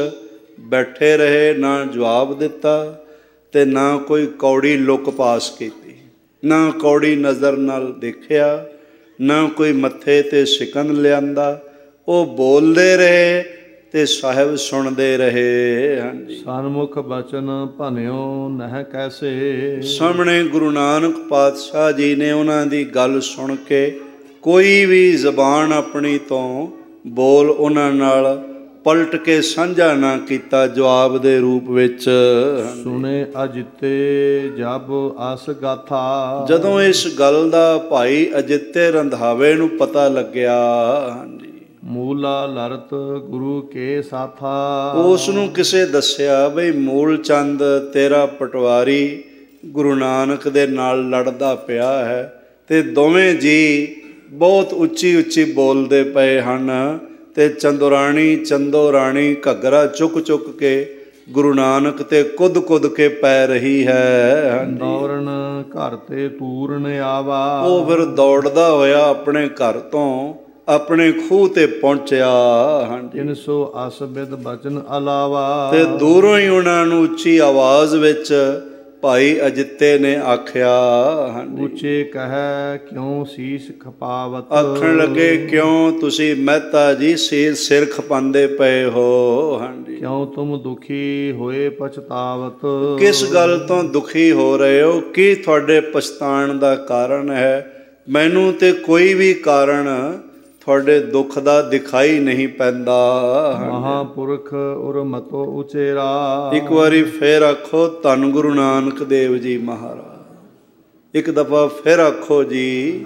ਬੈਠੇ ਰਹੇ, ਨਾ ਜਵਾਬ ਦਿੱਤਾ ਤੇ ਨਾ ਕੋਈ ਕੌੜੀ ਲੁੱਕ ਪਾਸ ਕੀਤੀ, ਨਾ ਕੌੜੀ ਨਜ਼ਰ ਨਾਲ ਦੇਖਿਆ, ਨਾ ਕੋਈ ਮੱਥੇ ਤੇ ਸਿਕੰਦ ਲਿਆਂਦਾ। ਉਹ ਬੋਲਦੇ ਰਹੇ ਤੇ ਸਾਹਿਬ ਸੁਣਦੇ ਰਹੇ। ਹਾਂਜੀ, ਸਨਮੁਖ ਬਚਨ ਭਨਿਓ ਨਹਿ ਕੈਸੇ। ਸਾਹਮਣੇ ਗੁਰੂ ਨਾਨਕ ਪਾਤਸ਼ਾਹ ਜੀ ਨੇ ਉਹਨਾਂ ਦੀ ਗੱਲ ਸੁਣ ਕੇ ਕੋਈ ਵੀ ਜ਼ਬਾਨ ਆਪਣੀ ਤੋਂ ਬੋਲ ਉਹਨਾਂ ਨਾਲ ਪਲਟ ਕੇ ਸਾਂਝਾ ਨਾ ਕੀਤਾ ਜਵਾਬ ਦੇ ਰੂਪ ਵਿੱਚ। ਸੁਣੇ ਅਜਿੱਤੇ ਜਬ ਅਸ ਗਾਥਾ। ਜਦੋਂ ਇਸ ਗੱਲ ਦਾ ਭਾਈ ਅਜਿੱਤੇ ਰੰਧਾਵੇ ਨੂੰ ਪਤਾ ਲੱਗਿਆ, ਹਾਂਜੀ, ਮੂਲਾ ਲਰਤ ਗੁਰੂ ਕੇ ਸਾਥਾ। ਉਸ ਨੂੰ ਕਿਸੇ ਦੱਸਿਆ ਬਈ ਮੂਲ ਚੰਦ ਤੇਰਾ ਪਟਵਾਰੀ ਗੁਰੂ ਨਾਨਕ ਦੇ ਨਾਲ ਲੜਦਾ ਪਿਆ ਹੈ ਤੇ ਦੋਵੇਂ ਜੀ ਬਹੁਤ ਉੱਚੀ ਉੱਚੀ ਬੋਲਦੇ ਪਏ ਹਨ ਤੇ ਚੰਦੋਰਾਣੀ ਚੰਦੋ ਰਾਣੀ ਘੱਗਰਾ ਚੁੱਕ ਚੁੱਕ ਕੇ ਗੁਰੂ ਨਾਨਕ ਤੇ ਕੁੱਦ ਕੁੱਦ ਕੇ ਪੈ ਰਹੀ ਹੈ। ਦੌੜਨ ਘਰ ਤੇ ਪੂਰਨ ਆਵਾ। ਉਹ ਫਿਰ ਦੌੜਦਾ ਹੋਇਆ ਆਪਣੇ ਘਰ ਤੋਂ ਆਪਣੇ ਖੂਹ ਤੇ ਪਹੁੰਚਿਆ। ਹਾਂਜੀ, ਤਿੰਨ ਸੌ ਅਸਬਿਦ ਬਚਨ ਅਲਾਵਾ। ਤੇ ਦੂਰੋਂ ਹੀ ਉਹਨਾਂ ਨੂੰ ਉੱਚੀ ਆਵਾਜ਼ ਵਿੱਚ ਭਾਈ ਅਜਿੱਤੇ ਨੇ ਆਖਿਆ, ਹਾਂਜੀ, ਉੱਚੇ ਕਹੈ ਕਿਉਂ ਸੀਸ ਖਪਾਵਤ। ਆਖਣ ਲੱਗੇ ਕਿਉਂ ਤੁਸੀਂ ਮਹਿਤਾ ਜੀ ਸਿਰ ਸਿਰ ਖਪਾਉਂਦੇ ਪਏ ਹੋ। ਹਾਂਜੀ, ਕਿਉਂ ਤੁਮ ਦੁਖੀ ਹੋਏ ਪਛਤਾਵਤ। ਕਿਸ ਗੱਲ ਤੋਂ ਦੁਖੀ ਹੋ ਰਹੇ ਹੋ? ਕੀ ਤੁਹਾਡੇ ਪਛਤਾਣ ਦਾ ਕਾਰਨ ਹੈ? ਮੈਨੂੰ ਤੇ ਕੋਈ ਵੀ ਕਾਰਨ ਤੁਹਾਡੇ ਦੁੱਖ ਦਾ ਦਿਖਾਈ ਨਹੀਂ ਪੈਂਦਾ। ਮਹਾਂਪੁਰਖ ਉਰ ਮਤੋ ਉਚੇਰਾ। ਇੱਕ ਵਾਰੀ ਫੇਰ ਆਖੋ ਧੰਨ ਗੁਰੂ ਨਾਨਕ ਦੇਵ ਜੀ ਮਹਾਰਾਜ। ਇੱਕ ਦਫਾ ਫਿਰ ਆਖੋ ਜੀ।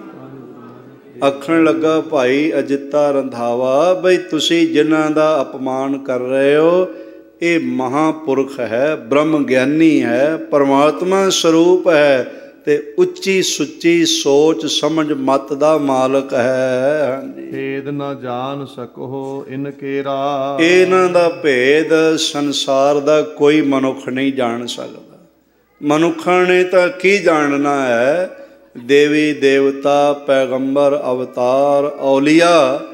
ਆਖਣ ਲੱਗਾ ਭਾਈ ਅਜਿੱਤਾ ਰੰਧਾਵਾ, ਬਈ ਤੁਸੀਂ ਜਿਨ੍ਹਾਂ ਦਾ ਅਪਮਾਨ ਕਰ ਰਹੇ ਹੋ ਇਹ ਮਹਾਂਪੁਰਖ ਹੈ, ਬ੍ਰਹਮ ਗਿਆਨੀ ਹੈ, ਪਰਮਾਤਮਾ ਸਰੂਪ ਹੈ ਤੇ ਉੱਚੀ ਸੁੱਚੀ ਸੋਚ ਸਮਝ ਮਤ ਦਾ ਮਾਲਕ ਹੈ। ਹਾਂਜੀ, ਭੇਦ ਨਾ ਜਾਣ ਸਕੋ ਇਨ ਕੇਰਾ। ਇਹਨਾਂ ਦਾ ਭੇਦ ਸੰਸਾਰ ਦਾ ਕੋਈ ਮਨੁੱਖ ਨਹੀਂ ਜਾਣ ਸਕਦਾ। ਮਨੁੱਖਾਂ ਨੇ ਤਾਂ ਕੀ ਜਾਣਨਾ ਹੈ? ਦੇਵੀ ਦੇਵਤਾ, ਪੈਗੰਬਰ, ਅਵਤਾਰ, ਔਲੀਆ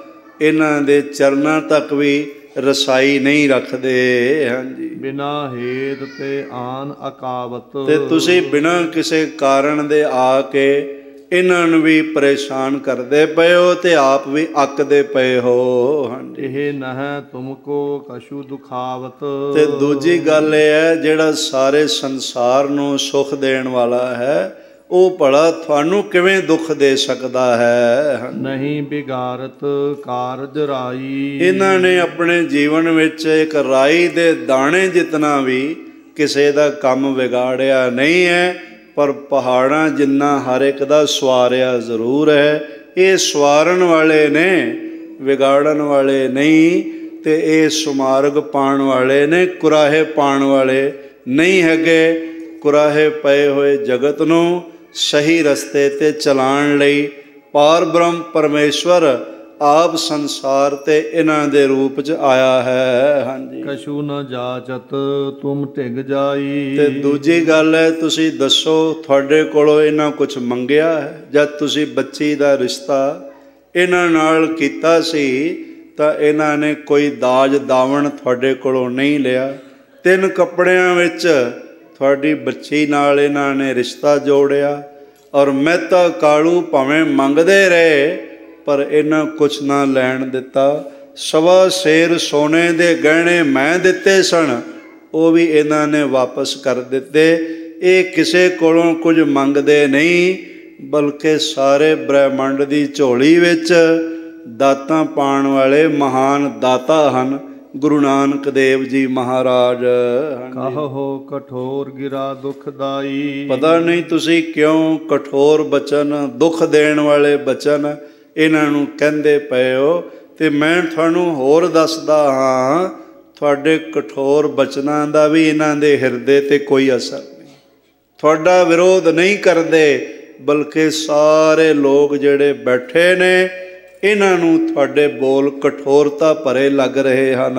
ਇਹਨਾਂ ਦੇ ਚਰਨਾਂ ਤੱਕ ਵੀ ਰਸਾਈ ਨਹੀਂ ਰੱਖਦੇ। ਹਾਂਜੀ, ਬਿਨਾ ਹੇਦ ਤੇ ਆਨ ਅਕਾਵਤ। ਤੇ ਤੁਸੀਂ ਬਿਨਾਂ ਕਿਸੇ ਕਾਰਨ ਦੇ ਆ ਕੇ ਇਹਨਾਂ ਨੂੰ ਵੀ ਪਰੇਸ਼ਾਨ ਕਰਦੇ ਪਏ ਹੋ ਤੇ ਆਪ ਵੀ ਅੱਕਦੇ ਪਏ ਹੋ। ਹਾਂਜੀ, ਇਹ ਨਹਿ ਤੁਮਕੋ ਕਛੂ ਦੁਖਾਵਤ। ਤੇ ਦੂਜੀ ਗੱਲ ਇਹ ਹੈ, ਜਿਹੜਾ ਸਾਰੇ ਸੰਸਾਰ ਨੂੰ ਸੁੱਖ ਦੇਣ ਵਾਲਾ ਹੈ ਉਹ ਭਲਾ ਤੁਹਾਨੂੰ ਕਿਵੇਂ ਦੁੱਖ ਦੇ ਸਕਦਾ ਹੈ? ਨਹੀਂ ਬਿਗਾਰਤ ਕਾਰਜ ਰਾਈ। ਇਹਨਾਂ ਨੇ ਆਪਣੇ ਜੀਵਨ ਵਿੱਚ ਇੱਕ ਰਾਈ ਦੇ ਦਾਣੇ ਜਿਤਨਾ ਵੀ ਕਿਸੇ ਦਾ ਕੰਮ ਵਿਗਾੜਿਆ ਨਹੀਂ ਹੈ, ਪਰ ਪਹਾੜਾਂ ਜਿੰਨਾ ਹਰ ਇੱਕ ਦਾ ਸਵਾਰਿਆ ਜ਼ਰੂਰ ਹੈ। ਇਹ ਸਵਾਰਨ ਵਾਲੇ ਨੇ, ਵਿਗਾੜਨ ਵਾਲੇ ਨਹੀਂ। ਤੇ ਇਹ ਸੁਮਾਰਗ ਪਾਉਣ ਵਾਲੇ ਨੇ, ਕੁਰਾਹੇ ਪਾਉਣ ਵਾਲੇ ਨਹੀਂ ਹੈਗੇ। ਕੁਰਾਹੇ ਪਏ ਹੋਏ ਜਗਤ ਨੂੰ ਸਹੀ ਰਸਤੇ 'ਤੇ ਚਲਾਉਣ ਲਈ ਪਾਰ ਬ੍ਰਹਮ ਪਰਮੇਸ਼ਵਰ ਆਪ ਸੰਸਾਰ ਤੇ ਇਹਨਾਂ ਦੇ ਰੂਪ 'ਚ ਆਇਆ ਹੈ। ਹਾਂਜੀ, ਕਛੂ ਨ ਜਾਚਤ ਤੁਮ ਢਿਗ ਜਾਈ। ਤੇ ਦੂਜੀ ਗੱਲ ਹੈ, ਤੁਸੀਂ ਦੱਸੋ ਤੁਹਾਡੇ ਕੋਲੋਂ ਇਹਨਾਂ ਕੁਛ ਮੰਗਿਆ ਹੈ? ਜਦ ਤੁਸੀਂ ਬੱਚੀ ਦਾ ਰਿਸ਼ਤਾ ਇਹਨਾਂ ਨਾਲ ਕੀਤਾ ਸੀ ਤਾਂ ਇਹਨਾਂ ਨੇ ਕੋਈ ਦਾਜ ਦਾਵਣ ਤੁਹਾਡੇ ਕੋਲੋਂ ਨਹੀਂ ਲਿਆ। ਤਿੰਨ ਕੱਪੜਿਆਂ ਵਿੱਚ ਤੁਹਾਡੀ ਬੱਚੀ ਨਾਲ ਇਹਨਾਂ ਨੇ ਰਿਸ਼ਤਾ ਜੋੜਿਆ ਔਰ ਮਹਿਤਾ ਕਾਲੂ ਭਾਵੇਂ ਮੰਗਦੇ ਰਹੇ ਪਰ ਇਹਨਾਂ ਕੁਛ ਨਾ ਲੈਣ ਦਿੱਤਾ। ਸਵਾ ਸ਼ੇਰ ਸੋਨੇ ਦੇ ਗਹਿਣੇ ਮੈਂ ਦਿੱਤੇ ਸਨ, ਉਹ ਵੀ ਇਹਨਾਂ ਨੇ ਵਾਪਸ ਕਰ ਦਿੱਤੇ। ਇਹ ਕਿਸੇ ਕੋਲੋਂ ਕੁਝ ਮੰਗਦੇ ਨਹੀਂ, ਬਲਕਿ ਸਾਰੇ ਬ੍ਰਹਿਮੰਡ ਦੀ ਝੋਲੀ ਵਿੱਚ ਦਾਤਾਂ ਪਾਉਣ ਵਾਲੇ ਮਹਾਨ ਦਾਤਾ ਹਨ ਗੁਰੂ ਨਾਨਕ ਦੇਵ ਜੀ ਮਹਾਰਾਜ। ਕਹੋ ਕਠੋਰ ਗਿਰਾ ਦੁਖਦਾਈ। ਪਤਾ ਨਹੀਂ ਤੁਸੀਂ ਕਿਉਂ ਕਠੋਰ ਬਚਨ, ਦੁੱਖ ਦੇਣ ਵਾਲੇ ਬਚਨ ਇਹਨਾਂ ਨੂੰ ਕਹਿੰਦੇ ਪਏ ਹੋ। ਤੇ ਮੈਂ ਤੁਹਾਨੂੰ ਹੋਰ ਦੱਸਦਾ ਹਾਂ, ਤੁਹਾਡੇ ਕਠੋਰ ਬਚਨਾਂ ਦਾ ਵੀ ਇਹਨਾਂ ਦੇ ਹਿਰਦੇ 'ਤੇ ਕੋਈ ਅਸਰ ਨਹੀਂ। ਤੁਹਾਡਾ ਵਿਰੋਧ ਨਹੀਂ ਕਰਦੇ, ਬਲਕਿ ਸਾਰੇ ਲੋਕ ਜਿਹੜੇ ਬੈਠੇ ਨੇ ਇਹਨਾਂ ਨੂੰ ਤੁਹਾਡੇ ਬੋਲ ਕਠੋਰਤਾ ਭਰੇ ਲੱਗ ਰਹੇ ਹਨ।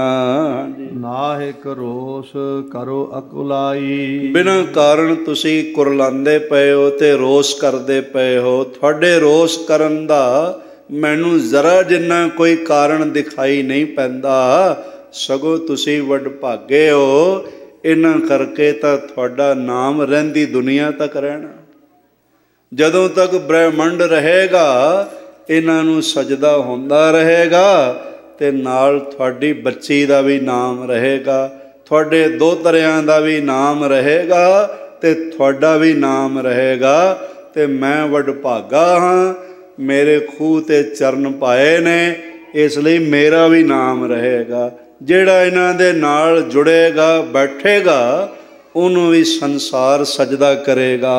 ਨਾਹਿਕ ਰੋਸ ਕਰੋ ਅਕੁਲਾਈ। ਬਿਨਾਂ ਕਾਰਨ ਤੁਸੀਂ ਕੁਰਲਾਉਂਦੇ ਪਏ ਹੋ ਤੇ ਰੋਸ ਕਰਦੇ ਪਏ ਹੋ। ਤੁਹਾਡੇ ਰੋਸ ਕਰਨ ਦਾ ਮੈਨੂੰ ਜ਼ਰਾ ਜਿੰਨਾ ਕੋਈ ਕਾਰਨ ਦਿਖਾਈ ਨਹੀਂ ਪੈਂਦਾ, ਸਗੋਂ ਤੁਸੀਂ ਵਡਭਾਗੇ ਹੋ। ਇਹਨਾਂ ਕਰਕੇ ਤਾਂ ਤੁਹਾਡਾ ਨਾਮ ਰਹਿੰਦੀ ਦੁਨੀਆ ਤੱਕ ਰਹਿਣਾ। ਜਦੋਂ ਤੱਕ ਬ੍ਰਹਿਮੰਡ ਰਹੇਗਾ ਇਹਨਾਂ ਨੂੰ ਸਜਦਾ ਹੁੰਦਾ ਰਹੇਗਾ ਤੇ ਨਾਲ ਤੁਹਾਡੀ ਬੱਚੀ ਦਾ ਵੀ ਨਾਮ ਰਹੇਗਾ, ਤੁਹਾਡੇ ਦੋਹਤਰਿਆਂ ਦਾ ਵੀ ਨਾਮ ਰਹੇਗਾ ਤੇ ਤੁਹਾਡਾ ਵੀ ਨਾਮ ਰਹੇਗਾ। ਤੇ ਮੈਂ ਵਡਭਾਗਾ ਹਾਂ ਮੇਰੇ ਖੂਹ ਤੇ ਚਰਨ ਪਾਏ ਨੇ, ਇਸ ਲਈ ਮੇਰਾ ਵੀ ਨਾਮ ਰਹੇਗਾ। ਜਿਹੜਾ ਇਹਨਾਂ ਦੇ ਨਾਲ ਜੁੜੇਗਾ, ਬੈਠੇਗਾ, ਉਹਨੂੰ ਵੀ ਸੰਸਾਰ ਸਜਦਾ ਕਰੇਗਾ।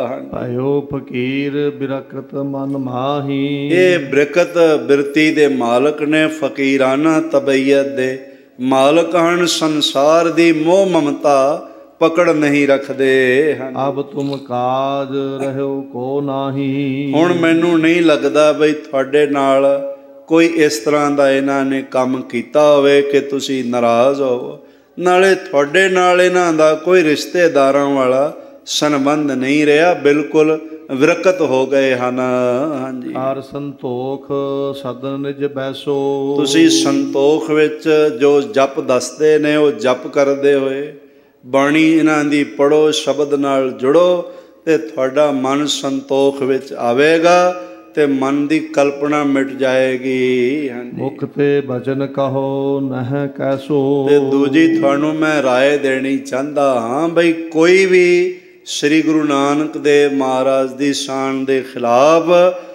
ਭਇਓ ਫਕੀਰ ਬਿਰਕਤ ਮਨ ਮਾਹੀ। ਇਹ ਬਿਰਕਤ ਬਿਰਤੀ ਦੇ ਮਾਲਕ ਨੇ, ਫਕੀਰਾਨਾ ਤਬੀਅਤ ਦੇ ਮਾਲਕ ਹਨ। ਸੰਸਾਰ ਦੀ ਮੋਹ ਮਮਤਾ ਪਕੜ ਨਹੀਂ ਰੱਖਦੇ ਹਨ। ਅਬ ਤੁਮ ਕਾਜ ਰਹਿਓ ਕੋ ਨਾਹੀ। ਹੁਣ ਮੈਨੂੰ ਨਹੀਂ ਲੱਗਦਾ ਬਈ ਤੁਹਾਡੇ ਨਾਲ ਕੋਈ ਇਸ ਤਰ੍ਹਾਂ ਦਾ ਇਹਨਾਂ ਨੇ ਕੰਮ ਕੀਤਾ ਹੋਵੇ ਕਿ ਤੁਸੀਂ ਨਾਰਾਜ਼ ਹੋਵੋ। ਨਾਲੇ ਤੁਹਾਡੇ ਨਾਲ ਇਹਨਾਂ ਦਾ ਕੋਈ ਰਿਸ਼ਤੇਦਾਰਾਂ ਵਾਲਾ ਸੰਬੰਧ ਨਹੀਂ ਰਿਹਾ, ਬਿਲਕੁਲ ਵਿਰਕਤ ਹੋ ਗਏ ਹਨ। ਹਾਂਜੀ, ਹਰ ਸੰਤੋਖ ਸਦਨ ਨਿਜ ਬੈਸੋ। ਤੁਸੀਂ ਸੰਤੋਖ ਵਿੱਚ ਜੋ ਜਪ ਦੱਸਦੇ ਨੇ ਉਹ ਜਪ ਕਰਦੇ ਹੋਏ ਬਾਣੀ ਇਹਨਾਂ ਦੀ ਪੜ੍ਹੋ, ਸ਼ਬਦ ਨਾਲ ਜੁੜੋ ਤੇ ਤੁਹਾਡਾ ਮਨ ਸੰਤੋਖ ਵਿੱਚ ਆਵੇਗਾ ਤੇ ਮਨ ਦੀ ਕਲਪਨਾ ਮਿਟ ਜਾਏਗੀ। ਹਾਂਜੀ, ਮੁਖ ਤੇ ਬਚਨ ਕਹੋ ਨਹਿ ਕੈਸੋ। ਤੇ ਦੂਜੀ ਤੁਹਾਨੂੰ ਮੈਂ ਰਾਏ ਦੇਣੀ ਚਾਹੁੰਦਾ ਹਾਂ ਬਈ ਕੋਈ ਵੀ ਸ੍ਰੀ ਗੁਰੂ ਨਾਨਕ ਦੇਵ ਮਹਾਰਾਜ ਦੀ ਸ਼ਾਨ ਦੇ ਖਿਲਾਫ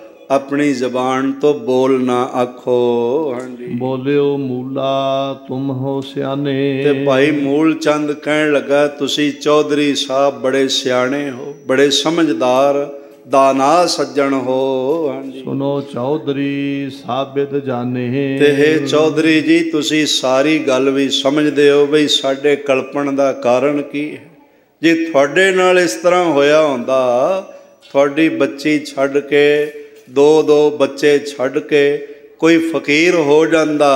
ਆਪਣੀ ਜ਼ਬਾਨ ਤੋਂ ਬੋਲ ਨਾ ਆਖੋ। ਹਾਂਜੀ, ਬੋਲਿਓ ਮੂਲਾ ਤੁਮ ਹੋ ਸਿਆਣੇ। ਤੇ ਭਾਈ ਮੂਲ ਚੰਦ ਕਹਿਣ ਲੱਗਾ, ਤੁਸੀਂ ਚੌਧਰੀ ਸਾਹਿਬ ਬੜੇ ਸਿਆਣੇ ਹੋ, ਬੜੇ ਸਮਝਦਾਰ, ਦਾਨਾ ਸੱਜਣ ਹੋ। ਹਾਂਜੀ, ਸੁਨੋ ਚੌਧਰੀ ਸਾਬਿਤ ਜਾਣੇ। ਤੇ ਹੇ ਚੌਧਰੀ ਜੀ, ਤੁਸੀਂ ਸਾਰੀ ਗੱਲ ਵੀ ਸਮਝਦੇ ਹੋ ਬਈ ਸਾਡੇ ਕਲਪਣ ਦਾ ਕਾਰਨ ਕੀ ਹੈ। ਜੇ ਤੁਹਾਡੇ ਨਾਲ ਇਸ ਤਰ੍ਹਾਂ ਹੋਇਆ ਹੁੰਦਾ, ਤੁਹਾਡੀ ਬੱਚੀ ਛੱਡ ਕੇ, ਦੋ ਦੋ ਬੱਚੇ ਛੱਡ ਕੇ ਕੋਈ ਫਕੀਰ ਹੋ ਜਾਂਦਾ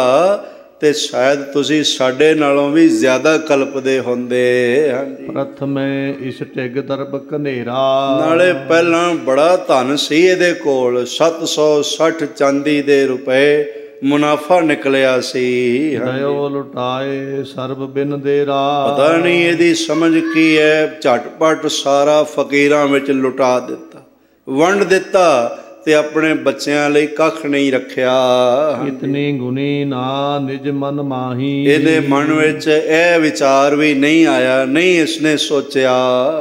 ਤੇ ਸ਼ਾਇਦ ਤੁਸੀਂ ਸਾਡੇ ਨਾਲੋਂ ਵੀ ਜ਼ਿਆਦਾ ਕਲਪਦੇ ਹੁੰਦੇ। ਹਾਂਜੀ, ਪ੍ਰਥਮੇ ਇਸ ਢਿੱਗ ਦਰਬ ਕਨੇਰਾ। ਨਾਲੇ ਪਹਿਲਾਂ ਬੜਾ ਧਨ ਸੀ ਇਹਦੇ ਕੋਲ, ਸੱਤ ਸੌ ਸੱਠ ਚਾਂਦੀ ਦੇ ਰੁਪਏ ਮੁਨਾਫਾ ਨਿਕਲਿਆ ਸੀ। ਦਇਓ ਲੁਟਾਏ ਸਰਬ ਬਿਨ ਦੇਰਾ। ਪਤਾ ਨਹੀਂ ਇਹਦੀ ਸਮਝ ਕੀ ਹੈ, ਝਟਪਟ ਸਾਰਾ ਫਕੀਰਾਂ ਵਿੱਚ ਲੁਟਾ ਦਿੱਤਾ, ਵੰਡ ਦਿੱਤਾ ਤੇ ਆਪਣੇ ਬੱਚਿਆਂ ਲਈ ਕੱਖ ਨਹੀਂ ਰੱਖਿਆ। ਇਤਨੀ ਗੁਣੀ ਨਾ ਨਿਜ ਮਨ ਮਾਹੀ। ਇਹਦੇ ਮਨ ਵਿੱਚ ਇਹ ਵਿਚਾਰ ਵੀ ਨਹੀਂ ਆਇਆ, ਨਹੀਂ ਇਸਨੇ ਸੋਚਿਆ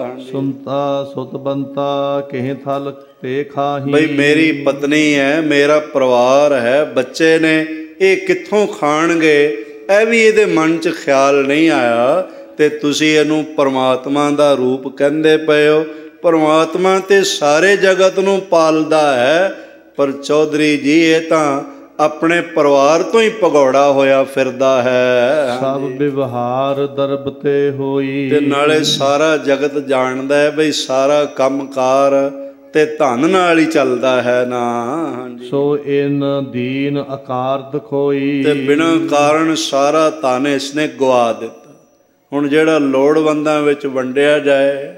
ਸੁਨਤਾ ਸੁਤ ਬੰਤਾ ਕਿਹ ਥਲ ਤੇ ਖਾਹੀ। ਬਈ ਮੇਰੀ ਪਤਨੀ ਹੈ, ਮੇਰਾ ਪਰਿਵਾਰ ਹੈ, ਬੱਚੇ ਨੇ, ਇਹ ਕਿੱਥੋਂ ਖਾਣਗੇ, ਇਹ ਵੀ ਇਹਦੇ ਮਨ 'ਚ ਖਿਆਲ ਨਹੀਂ ਆਇਆ। ਤੇ ਤੁਸੀਂ ਇਹਨੂੰ ਪਰਮਾਤਮਾ ਦਾ ਰੂਪ ਕਹਿੰਦੇ ਪਏ ਹੋ। ਪਰਮਾਤਮਾ ਤੇ ਸਾਰੇ ਜਗਤ ਨੂੰ ਪਾਲਦਾ ਹੈ, ਪਰ ਚੌਧਰੀ ਜੀ ਇਹ ਤਾਂ ਆਪਣੇ ਪਰਿਵਾਰ ਤੋਂ ਹੀ ਭਗੌੜਾ ਹੋਇਆ ਫਿਰਦਾ ਹੈ। ਸਭ ਵਿਵਹਾਰ ਦਰਬ ਤੇ ਹੋਈ। ਤੇ ਨਾਲੇ ਸਾਰਾ ਜਗਤ ਜਾਣਦਾ ਹੈ ਬਈ ਸਾਰਾ ਕੰਮਕਾਰ ਤੇ ਧਨ ਨਾਲ ਹੀ ਚੱਲਦਾ ਹੈ ਨਾ। ਹਾਂਜੀ, ਸੋ ਇਨ ਦੀਨ ਆਕਾਰ ਦਖੋਈ। ਤੇ ਬਿਨਾਂ ਕਾਰਨ ਸਾਰਾ ਧਨ ਇਸਨੇ ਗਵਾ ਦਿੱਤਾ। ਹੁਣ ਜਿਹੜਾ ਲੋੜਵੰਦਾਂ ਵਿੱਚ ਵੰਡਿਆ ਜਾਏ,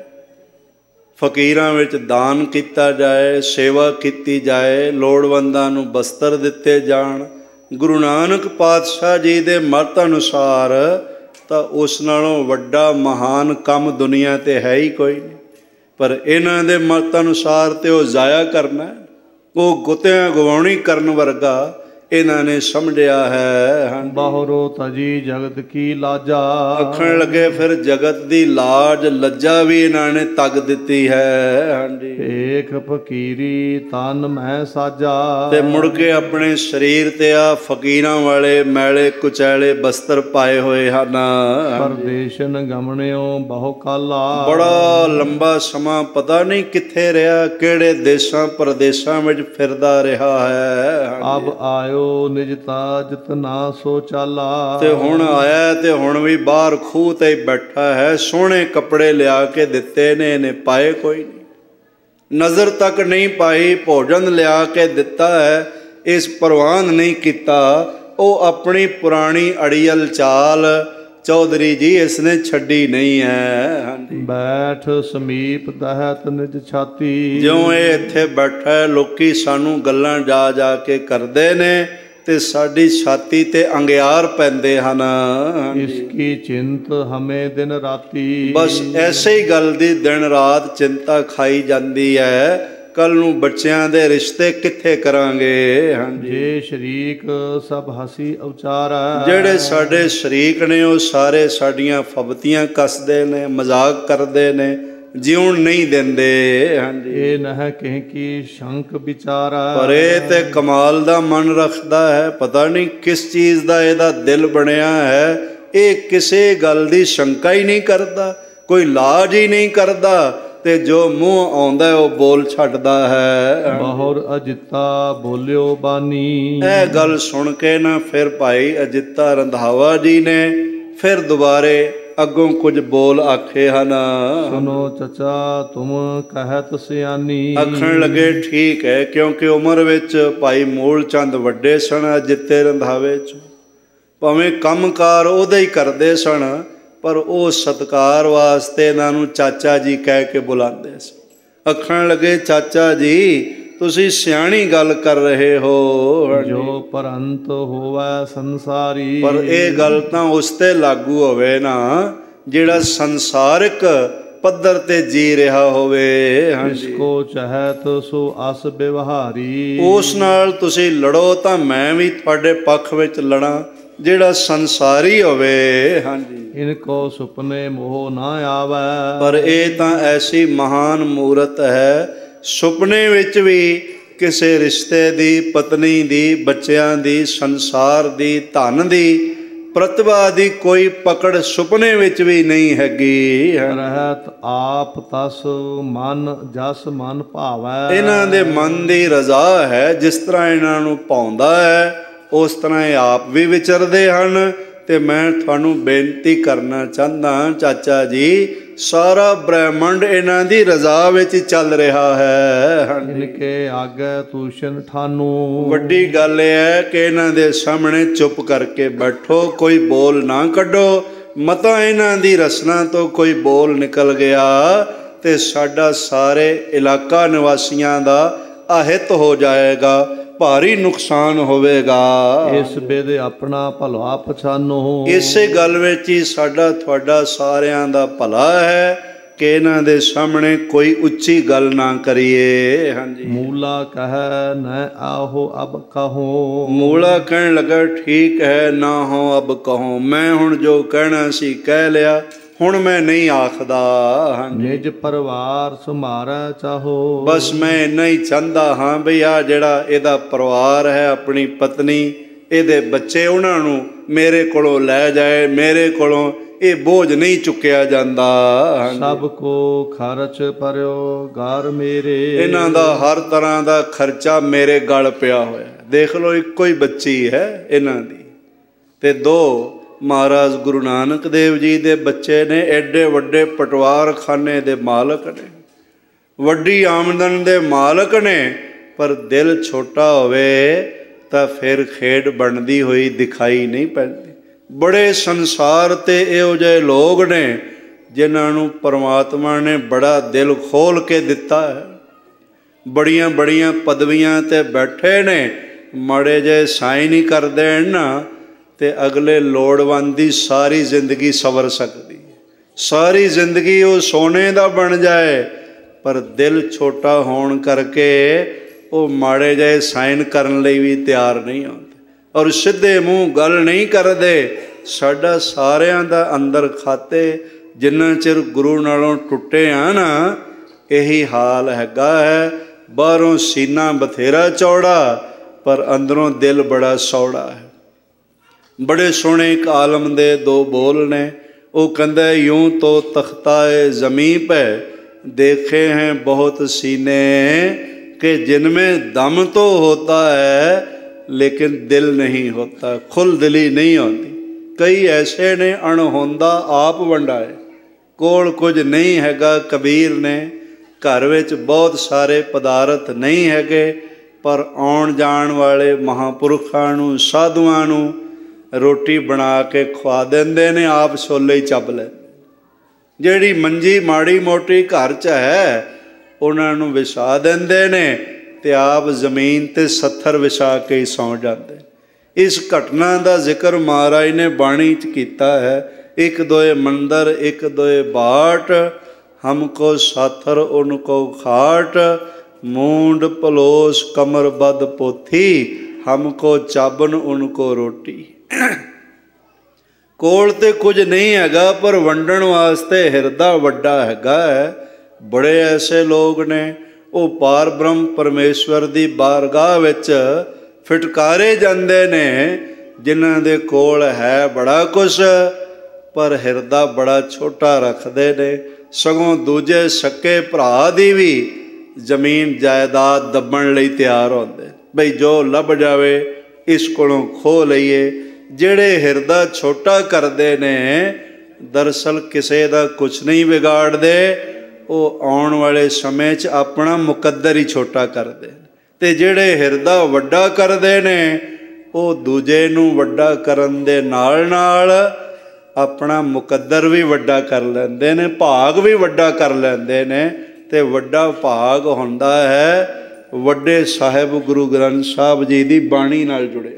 ਫਕੀਰਾਂ ਵਿੱਚ ਦਾਨ ਕੀਤਾ ਜਾਏ, ਸੇਵਾ ਕੀਤੀ ਜਾਏ, ਲੋੜਵੰਦਾਂ ਨੂੰ ਬਸਤਰ ਦਿੱਤੇ ਜਾਣ ਗੁਰੂ ਨਾਨਕ ਪਾਤਸ਼ਾਹ ਜੀ ਦੇ ਮਤ ਅਨੁਸਾਰ, ਤਾਂ ਉਸ ਨਾਲੋਂ ਵੱਡਾ ਮਹਾਨ ਕੰਮ ਦੁਨੀਆ 'ਤੇ ਹੈ ਹੀ ਕੋਈ ਨਹੀਂ। ਪਰ ਇਹਨਾਂ ਦੇ ਮਤ ਅਨੁਸਾਰ ਤੇ ਉਹ ਜ਼ਾਇਆ ਕਰਨਾ, ਉਹ ਗੁੱਤਿਆਂ ਗਵਾਉਣੀ ਕਰਨ ਵਰਗਾ ਇਹਨਾਂ ਨੇ ਸਮਝਿਆ ਹੈ। ਬਾਹਰੋ ਤਜੀ ਜਗਤ ਕੀ ਲਾਜਾ। ਆਖਣ ਲੱਗੇ ਫਿਰ ਜਗਤ ਦੀ ਲਾਜ ਲੱਜਾ ਵੀ ਇਹਨਾਂ ਨੇ ਤੱਕ ਦਿੱਤੀ ਹੈ। ਹਾਂਜੀ, ਏਕ ਫਕੀਰੀ ਤਨ ਮੈਂ ਸਾਜਾ। ਤੇ ਮੁੜ ਕੇ ਆਪਣੇ ਸਰੀਰ ਤੇ ਆ ਫਕੀਰਾਂ ਵਾਲੇ ਮੈਲੇ ਕੁਚੈਲੇ ਬਸਤਰ ਪਾਏ ਹੋਏ ਹਨ। ਪਰਦੇਸ਼ਨ ਗਮਣਿਓ ਬਹੁ ਕਾਲਾ। ਬੜਾ ਲੰਬਾ ਸਮਾਂ ਪਤਾ ਨਹੀਂ ਕਿੱਥੇ ਰਿਹਾ, ਕਿਹੜੇ ਦੇਸ਼ਾਂ ਪ੍ਰਦੇਸ਼ਾਂ ਵਿੱਚ ਫਿਰਦਾ ਰਿਹਾ ਹੈ। ਅਬ ਆਇਓ ਨਿਜ ਤਾਜਤ ਨਾ ਸੋ ਚਾਲਾ। ਤੇ ਹੁਣ ਆਇਆ ਤੇ ਹੁਣ ਵੀ ਬਾਹਰ ਖੂਹ ਤੇ ਬੈਠਾ ਹੈ। ਸੋਹਣੇ ਕੱਪੜੇ ਲਿਆ ਕੇ ਦਿੱਤੇ ਨੇ, ਇਹਨੇ ਪਾਏ ਕੋਈ ਨਹੀਂ, ਨਜ਼ਰ ਤੱਕ ਨਹੀਂ ਪਾਈ। ਭੋਜਨ ਲਿਆ ਕੇ ਦਿੱਤਾ ਹੈ, ਇਸ ਪ੍ਰਵਾਨ ਨਹੀਂ ਕੀਤਾ। ਉਹ ਆਪਣੀ ਪੁਰਾਣੀ ਅੜੀਅਲ ਚਾਲ ਚੌਧਰੀ ਜੀ ਇਸਨੇ ਛੱਡੀ ਨਹੀਂ ਹੈ। ਹਾਂਜੀ, ਬੈਠ ਸਮੀਪ ਦਹਿਤ ਨਿਜ ਛਾਤੀ। ਜਿਉਂ ਇਹ ਇੱਥੇ ਬੈਠਾ ਹੈ, ਲੋਕੀ ਸਾਨੂੰ ਗੱਲਾਂ ਜਾ ਜਾ ਕੇ ਕਰਦੇ ਨੇ ਤੇ ਸਾਡੀ ਛਾਤੀ ਤੇ ਅੰਗਿਆਰ ਪੈਂਦੇ ਹਨ। ਇਸਕੀ ਚਿੰਤ ਹਮੇ ਦਿਨ ਰਾਤੀ। ਬਸ ਐਸੇ ਹੀ ਗੱਲ ਦੀ ਦਿਨ ਰਾਤ ਚਿੰਤਾ ਖਾਈ ਜਾਂਦੀ ਹੈ, ਕੱਲ ਨੂੰ ਬੱਚਿਆਂ ਦੇ ਰਿਸ਼ਤੇ ਕਿੱਥੇ ਕਰਾਂਗੇ। ਹਾਂਜੀ, ਜੇ ਸ਼ਰੀਕ ਸਭ ਹਸੀ ਉਚਾਰਾ। ਜਿਹੜੇ ਸਾਡੇ ਸ਼ਰੀਕ ਨੇ ਉਹ ਸਾਰੇ ਸਾਡੀਆਂ ਫਬਤੀਆਂ ਕੱਸਦੇ ਨੇ, ਮਜ਼ਾਕ ਕਰਦੇ ਨੇ, ਜਿਉਣ ਨਹੀਂ ਦਿੰਦੇ। ਹਾਂਜੀ, ਇਹ ਨਹਿ ਕਹਿ ਕੀ ਸ਼ੰਕ ਵਿਚਾਰਾ। ਪਰ ਇਹ ਤੇ ਕਮਾਲ ਦਾ ਮਨ ਰੱਖਦਾ ਹੈ, ਪਤਾ ਨਹੀਂ ਕਿਸ ਚੀਜ਼ ਦਾ ਇਹਦਾ ਦਿਲ ਬਣਿਆ ਹੈ। ਇਹ ਕਿਸੇ ਗੱਲ ਦੀ ਸ਼ੰਕਾ ਹੀ ਨਹੀਂ ਕਰਦਾ, ਕੋਈ ਲਾਜ ਹੀ ਨਹੀਂ ਕਰਦਾ, ਤੇ ਜੋ ਮੂੰਹ ਆਉਂਦਾ ਉਹ ਬੋਲ ਛੱਡਦਾ ਹੈ। ਬਹੁਰ ਅਜਿੱਤਾ ਬੋਲਿਓ ਬਾਨੀ। ਇਹ ਗੱਲ ਸੁਣ ਕੇ ਨਾ ਫਿਰ ਭਾਈ ਅਜਿੱਤਾ ਰੰਧਾਵਾ ਜੀ ਨੇ ਫਿਰ ਦੁਬਾਰੇ ਅੱਗੋਂ ਕੁਝ ਬੋਲ ਆਖੇ ਹਨ। ਸੁਨੋ ਚਚਾ ਤੁਮ ਕਹਿਤ ਸਿਆਨੀ। ਆਖਣ ਲੱਗੇ ਠੀਕ ਹੈ, ਕਿਉਂਕਿ ਉਮਰ ਵਿੱਚ ਭਾਈ ਮੂਲ ਚੰਦ ਵੱਡੇ ਸਨ ਅਜਿੱਤੇ ਰੰਧਾਵੇ 'ਚ, ਭਾਵੇਂ ਕੰਮਕਾਰ ਉਹਦੇ ਹੀ ਕਰਦੇ ਸਨ, ਪਰ ਉਹ ਸਤਿਕਾਰ ਵਾਸਤੇ ਇਹਨਾਂ ਨੂੰ ਚਾਚਾ ਜੀ ਕਹਿ ਕੇ ਬੁਲਾਉਂਦੇ ਸੀ। ਆਖਣ ਲੱਗੇ ਚਾਚਾ ਜੀ ਤੁਸੀਂ ਸਿਆਣੀ ਗੱਲ ਕਰ ਰਹੇ ਹੋ। ਜੋ ਪਰੰਤ ਹੋਵੇ ਸੰਸਾਰੀ। ਪਰ ਇਹ ਗੱਲ ਤਾਂ ਉਸ ਤੇ ਲਾਗੂ ਹੋਵੇ ਨਾ ਜਿਹੜਾ ਸੰਸਾਰਿਕ ਪੱਧਰ ਤੇ ਜੀ ਰਿਹਾ ਹੋਵੇ। ਇਸਕੋ ਚਾਹਤ ਸੋ ਅਸ ਵਿਵਹਾਰੀ। ਉਸ ਨਾਲ ਤੁਸੀਂ ਲੜੋ ਤਾਂ ਮੈਂ ਵੀ ਤੁਹਾਡੇ ਪੱਖ ਵਿੱਚ ਲੜਾਂ ਜਿਹੜਾ ਸੰਸਾਰੀ ਹੋਵੇ। ਹਾਂਜੀ, ਇਨਕੋ ਸੁਪਨੇ ਮੋਹ ਨਾ ਆਵੇ। ਪਰ ਇਹ ਤਾਂ ਐਸੀ ਮਹਾਨ ਮੂਰਤ ਹੈ, ਸੁਪਨੇ ਵਿੱਚ ਵੀ ਕਿਸੇ ਰਿਸ਼ਤੇ ਦੀ, ਪਤਨੀ ਦੀ, ਬੱਚਿਆਂ ਦੀ, ਸੰਸਾਰ ਦੀ, ਧਨ ਦੀ, ਪ੍ਰਤਿਭਾ ਦੀ ਕੋਈ ਪਕੜ ਸੁਪਨੇ ਵਿੱਚ ਵੀ ਨਹੀਂ ਹੈਗੀ। ਰਹਿਤ ਆਪ ਤਸ ਮਨ ਜਸ ਮਨ ਭਾਵੈ। ਇਹਨਾਂ ਦੇ ਮਨ ਦੀ ਰਜ਼ਾ ਹੈ, ਜਿਸ ਤਰ੍ਹਾਂ ਇਹਨਾਂ ਨੂੰ ਭਾਉਂਦਾ ਹੈ ਉਸ ਤਰ੍ਹਾਂ ਇਹ ਆਪ ਵੀ ਵਿਚਰਦੇ ਹਨ। ਤੇ ਮੈਂ ਤੁਹਾਨੂੰ ਬੇਨਤੀ ਕਰਨਾ ਚਾਹੁੰਦਾ ਚਾਚਾ ਜੀ, ਸਾਰਾ ਬ੍ਰਹਿਮੰਡ ਇਹਨਾਂ ਦੀ ਰਜ਼ਾ ਵਿੱਚ ਚੱਲ ਰਿਹਾ ਹੈ। ਇਨਕੇ ਆਗੇ ਤੂਸ਼ਨ ਠਾਨੂ। ਵੱਡੀ ਗੱਲ ਇਹ ਹੈ ਕਿ ਇਹਨਾਂ ਦੇ ਸਾਹਮਣੇ ਚੁੱਪ ਕਰਕੇ ਬੈਠੋ, ਕੋਈ ਬੋਲ ਨਾ ਕੱਢੋ। ਮਤਾਂ ਇਹਨਾਂ ਦੀ ਰਸਨਾ ਤੋਂ ਕੋਈ ਬੋਲ ਨਿਕਲ ਗਿਆ ਤੇ ਸਾਡਾ ਸਾਰੇ ਇਲਾਕਾ ਨਿਵਾਸੀਆਂ ਦਾ ਅਹਿਤ ਹੋ ਜਾਏਗਾ, ਭਾਰੀ ਨੁਕਸਾਨ ਹੋਵੇਗਾ। ਇਸ ਬੇਦੇ ਆਪਣਾ ਭਲਾ ਪਛਾਨੋ। ਇਸੇ ਗੱਲ ਵਿੱਚ ਹੀ ਸਾਡਾ ਤੁਹਾਡਾ ਸਾਰਿਆਂ ਦਾ ਭਲਾ ਹੈ ਕਿ ਇਹਨਾਂ ਦੇ ਸਾਹਮਣੇ ਕੋਈ ਉੱਚੀ ਗੱਲ ਨਾ ਕਰੀਏ। ਹਾਂਜੀ, ਮੂਲਾ ਕਹੈ ਨ ਆਹੋ ਅਬ ਕਹੋ। ਮੂਲਾ ਕਹਿਣ ਲੱਗਾ ਠੀਕ ਹੈ, ਨਾ ਹੋ ਅਬ ਕਹੋ। ਮੈਂ ਹੁਣ ਜੋ ਕਹਿਣਾ ਸੀ ਕਹਿ ਲਿਆ, ਹੁਣ ਮੈਂ ਨਹੀਂ ਆਖਦਾ। ਨਿਜ ਪਰਿਵਾਰ ਸੁਮਾਰੈ ਚਾਹੋ। ਬਸ ਮੈਂ ਇੰਨਾ ਹੀ ਚਾਹੁੰਦਾ ਹਾਂ ਬਈ ਆ ਜਿਹੜਾ ਇਹਦਾ ਪਰਿਵਾਰ ਹੈ, ਆਪਣੀ ਪਤਨੀ, ਇਹਦੇ ਬੱਚੇ, ਉਹਨਾਂ ਨੂੰ ਮੇਰੇ ਕੋਲੋਂ ਲੈ ਜਾਏ। ਮੇਰੇ ਕੋਲੋਂ ਇਹ ਬੋਝ ਨਹੀਂ ਚੁੱਕਿਆ ਜਾਂਦਾ। ਸਭ ਕੋ ਖਰਚ ਪਰਿਓ ਘਰ ਮੇਰੇ। ਇਹਨਾਂ ਦਾ ਹਰ ਤਰ੍ਹਾਂ ਦਾ ਖਰਚਾ ਮੇਰੇ ਗਲ ਪਿਆ ਹੋਇਆ। ਦੇਖ ਲਓ, ਇੱਕੋ ਹੀ ਬੱਚੀ ਹੈ ਇਹਨਾਂ ਦੀ, ਤੇ ਦੋ ਮਹਾਰਾਜ ਗੁਰੂ ਨਾਨਕ ਦੇਵ ਜੀ ਦੇ ਬੱਚੇ ਨੇ। ਐਡੇ ਵੱਡੇ ਪਟਵਾਰਖਾਨੇ ਦੇ ਮਾਲਕ ਨੇ, ਵੱਡੀ ਆਮਦਨ ਦੇ ਮਾਲਕ ਨੇ, ਪਰ ਦਿਲ ਛੋਟਾ ਹੋਵੇ ਤਾਂ ਫਿਰ ਖੇਡ ਬਣਦੀ ਹੋਈ ਦਿਖਾਈ ਨਹੀਂ ਪੈਂਦੀ। ਬੜੇ ਸੰਸਾਰ ਤੇ ਇਹੋ ਜਿਹੇ ਲੋਕ ਨੇ ਜਿਨ੍ਹਾਂ ਨੂੰ ਪਰਮਾਤਮਾ ਨੇ ਬੜਾ ਦਿਲ ਖੋਲ ਕੇ ਦਿੱਤਾ ਹੈ, ਬੜੀਆਂ ਬੜੀਆਂ ਪਦਵੀਆਂ ਤੇ ਬੈਠੇ ਨੇ। ਮਾੜੇ ਜਿਹੇ ਸਾਈਨ ਹੀ ਕਰ ਦੇਣ ਨਾ ਤੇ ਅਗਲੇ ਲੋੜਵੰਦ ਦੀ ਸਾਰੀ ਜ਼ਿੰਦਗੀ ਸਵਰ ਸਕਦੀ, ਸਾਰੀ ਜ਼ਿੰਦਗੀ ਉਹ ਸੋਨੇ ਦਾ ਬਣ ਜਾਏ, ਪਰ ਦਿਲ ਛੋਟਾ ਹੋਣ ਕਰਕੇ ਉਹ ਮਾੜੇ ਜਿਹੇ ਸਾਈਨ ਕਰਨ ਲਈ ਵੀ ਤਿਆਰ ਨਹੀਂ ਹੁੰਦੇ, ਔਰ ਸਿੱਧੇ ਮੂੰਹ ਗੱਲ ਨਹੀਂ ਕਰਦੇ। ਸਾਡਾ ਸਾਰਿਆਂ ਦਾ ਅੰਦਰ ਖਾਤੇ ਜਿੰਨਾ ਚਿਰ ਗੁਰੂ ਨਾਲੋਂ ਟੁੱਟੇ ਆ ਨਾ, ਇਹੀ ਹਾਲ ਹੈਗਾ ਹੈ। ਬਾਹਰੋਂ ਸੀਨਾ ਬਥੇਰਾ ਚੌੜਾ, ਪਰ ਅੰਦਰੋਂ ਦਿਲ ਬੜਾ ਸੌੜਾ ਹੈ। ਬੜੇ ਸੋਹਣੇ ਇੱਕ ਆਲਮ ਦੇ ਦੋ ਬੋਲ ਨੇ। ਉਹ ਕਹਿੰਦਾ ਯੂੰ ਤੋ ਤਖਤਾ-ਏ ਜ਼ਮੀਂ ਪੈ देखे हैं बहुत सीने कि जिनमें दम तो होता है लेकिन दिल नहीं होता, खुल दिली नहीं होती। कई ऐसे ने अणहोंदा आप वंडाए, कोल कुछ नहीं हैगा कबीर ने, घर विच बहुत सारे पदार्थ नहीं हैगे, पर आउण जाण वाले महापुरखां नूं साधुआं नूं रोटी बना के खवा देंदे ने, आप छोले ही ਚੱਬ ਲੈ। ਜਿਹੜੀ ਮੰਜੀ ਮਾੜੀ ਮੋਟੀ ਘਰ 'ਚ ਹੈ ਉਹਨਾਂ ਨੂੰ ਵਿਛਾ ਦਿੰਦੇ ਨੇ ਤੇ ਆਪ ਜ਼ਮੀਨ 'ਤੇ ਸੱਥਰ ਵਿਛਾ ਕੇ ਹੀ ਸੌਂ ਜਾਂਦੇ। ਇਸ ਘਟਨਾ ਦਾ ਜ਼ਿਕਰ ਮਹਾਰਾਜ ਨੇ ਬਾਣੀ 'ਚ ਕੀਤਾ ਹੈ। ਇੱਕ ਦੋਏ ਮੰਦਰ ਇੱਕ ਦੋਏ ਬਾਟ, ਹਮਕੋ ਸਾਥਰ ਉनको ਖਾਟ, ਮੂੰਡ ਪਲੋਸ ਕਮਰ ਬਦ ਪੋਥੀ, ਹਮਕੋ ਚਾਬਨ ਉनको ਰੋਟੀ। ਕੋਲ ਤੇ ਕੁਝ ਨਹੀਂ ਹੈਗਾ, ਪਰ ਵੰਡਣ ਵਾਸਤੇ ਹਿਰਦਾ ਵੱਡਾ ਹੈਗਾ ਹੈ। ਬੜੇ ਐਸੇ ਲੋਕ ਨੇ ਉਹ ਪਾਰ ਬ੍ਰਹਮ ਪਰਮੇਸ਼ਵਰ ਦੀ ਬਾਰਗਾਹ ਵਿੱਚ ਫਿਟਕਾਰੇ ਜਾਂਦੇ ਨੇ, ਜਿਨ੍ਹਾਂ ਦੇ ਕੋਲ ਹੈ ਬੜਾ ਕੁਛ ਪਰ ਹਿਰਦਾ ਬੜਾ ਛੋਟਾ ਰੱਖਦੇ ਨੇ। ਸਗੋਂ ਦੂਜੇ ਸਕੇ ਭਰਾ ਦੀ ਵੀ ਜ਼ਮੀਨ ਜਾਇਦਾਦ ਦੱਬਣ ਲਈ ਤਿਆਰ ਹੁੰਦੇ, ਬਈ ਜੋ ਲੱਭ ਜਾਵੇ ਇਸ ਕੋਲੋਂ ਖੋਹ ਲਈਏ। ਜਿਹੜੇ ਹਿਰਦਾ ਛੋਟਾ ਕਰਦੇ ਨੇ ਦਰਅਸਲ ਕਿਸੇ ਦਾ ਕੁਛ ਨਹੀਂ ਵਿਗਾੜਦੇ, ਉਹ ਆਉਣ ਵਾਲੇ ਸਮੇਂ 'ਚ ਆਪਣਾ ਮੁਕੱਦਰ ਹੀ ਛੋਟਾ ਕਰਦੇ ਨੇ। ਅਤੇ ਜਿਹੜੇ ਹਿਰਦਾ ਵੱਡਾ ਕਰਦੇ ਨੇ ਉਹ ਦੂਜੇ ਨੂੰ ਵੱਡਾ ਕਰਨ ਦੇ ਨਾਲ ਨਾਲ ਆਪਣਾ ਮੁਕੱਦਰ ਵੀ ਵੱਡਾ ਕਰ ਲੈਂਦੇ ਨੇ, ਭਾਗ ਵੀ ਵੱਡਾ ਕਰ ਲੈਂਦੇ ਨੇ। ਅਤੇ ਵੱਡਾ ਭਾਗ ਹੁੰਦਾ ਹੈ ਵੱਡੇ ਸਾਹਿਬ ਗੁਰੂ ਗ੍ਰੰਥ ਸਾਹਿਬ ਜੀ ਦੀ ਬਾਣੀ ਨਾਲ ਜੁੜਿਆ,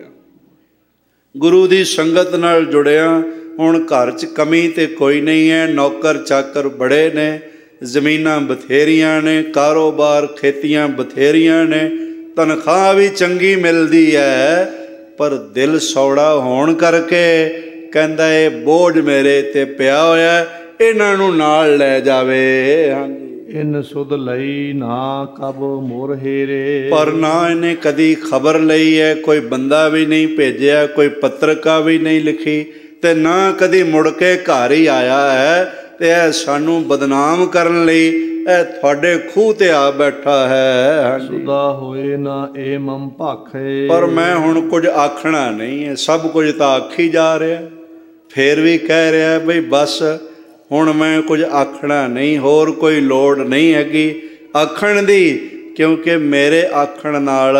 ਗੁਰੂ ਦੀ ਸੰਗਤ ਨਾਲ ਜੁੜਿਆ। ਹੁਣ ਘਰ 'ਚ ਕਮੀ ਤਾਂ ਕੋਈ ਨਹੀਂ ਹੈ, ਨੌਕਰ ਚਾਕਰ ਬੜੇ ਨੇ, ਜ਼ਮੀਨਾਂ ਬਥੇਰੀਆਂ ਨੇ, ਕਾਰੋਬਾਰ ਖੇਤੀਆਂ ਬਥੇਰੀਆਂ ਨੇ, ਤਨਖਾਹ ਵੀ ਚੰਗੀ ਮਿਲਦੀ ਹੈ, ਪਰ ਦਿਲ ਸੌੜਾ ਹੋਣ ਕਰਕੇ ਕਹਿੰਦਾ ਇਹ ਬੋਝ ਮੇਰੇ 'ਤੇ ਪਿਆ ਹੋਇਆ, ਇਹਨਾਂ ਨੂੰ ਨਾਲ ਲੈ ਜਾਵੇ। ਹਾਂਜੀ, ਇਨ ਸੁਧ ਲਈ ਨਾ ਕਬ ਮੋਰ ਹੇਰੇ। ਪਰ ਨਾ ਇਹਨੇ ਕਦੀ ਖਬਰ ਲਈ ਹੈ, ਕੋਈ ਬੰਦਾ ਵੀ ਨਹੀਂ ਭੇਜਿਆ, ਕੋਈ ਪੱਤਰਕਾ ਵੀ ਨਹੀਂ ਲਿਖੀ, ਅਤੇ ਨਾ ਕਦੀ ਮੁੜ ਕੇ ਘਰ ਹੀ ਆਇਆ ਹੈ। ਅਤੇ ਇਹ ਸਾਨੂੰ ਬਦਨਾਮ ਕਰਨ ਲਈ ਇਹ ਤੁਹਾਡੇ ਖੂਹ 'ਤੇ ਆ ਬੈਠਾ ਹੈ। ਸੁਦਾ ਹੋਏ ਨਾ ਏ ਮਮ ਭਾਖੇ। ਪਰ ਮੈਂ ਹੁਣ ਕੁਝ ਆਖਣਾ ਨਹੀਂ ਹੈ, ਸਭ ਕੁਝ ਤਾਂ ਆਖੀ ਜਾ ਰਿਹਾ, ਫੇਰ ਵੀ ਕਹਿ ਰਿਹਾ ਬਈ ਬਸ ਹੁਣ ਮੈਂ ਕੁਝ ਆਖਣਾ ਨਹੀਂ, ਹੋਰ ਕੋਈ ਲੋੜ ਨਹੀਂ ਹੈਗੀ ਆਖਣ ਦੀ, ਕਿਉਂਕਿ ਮੇਰੇ ਆਖਣ ਨਾਲ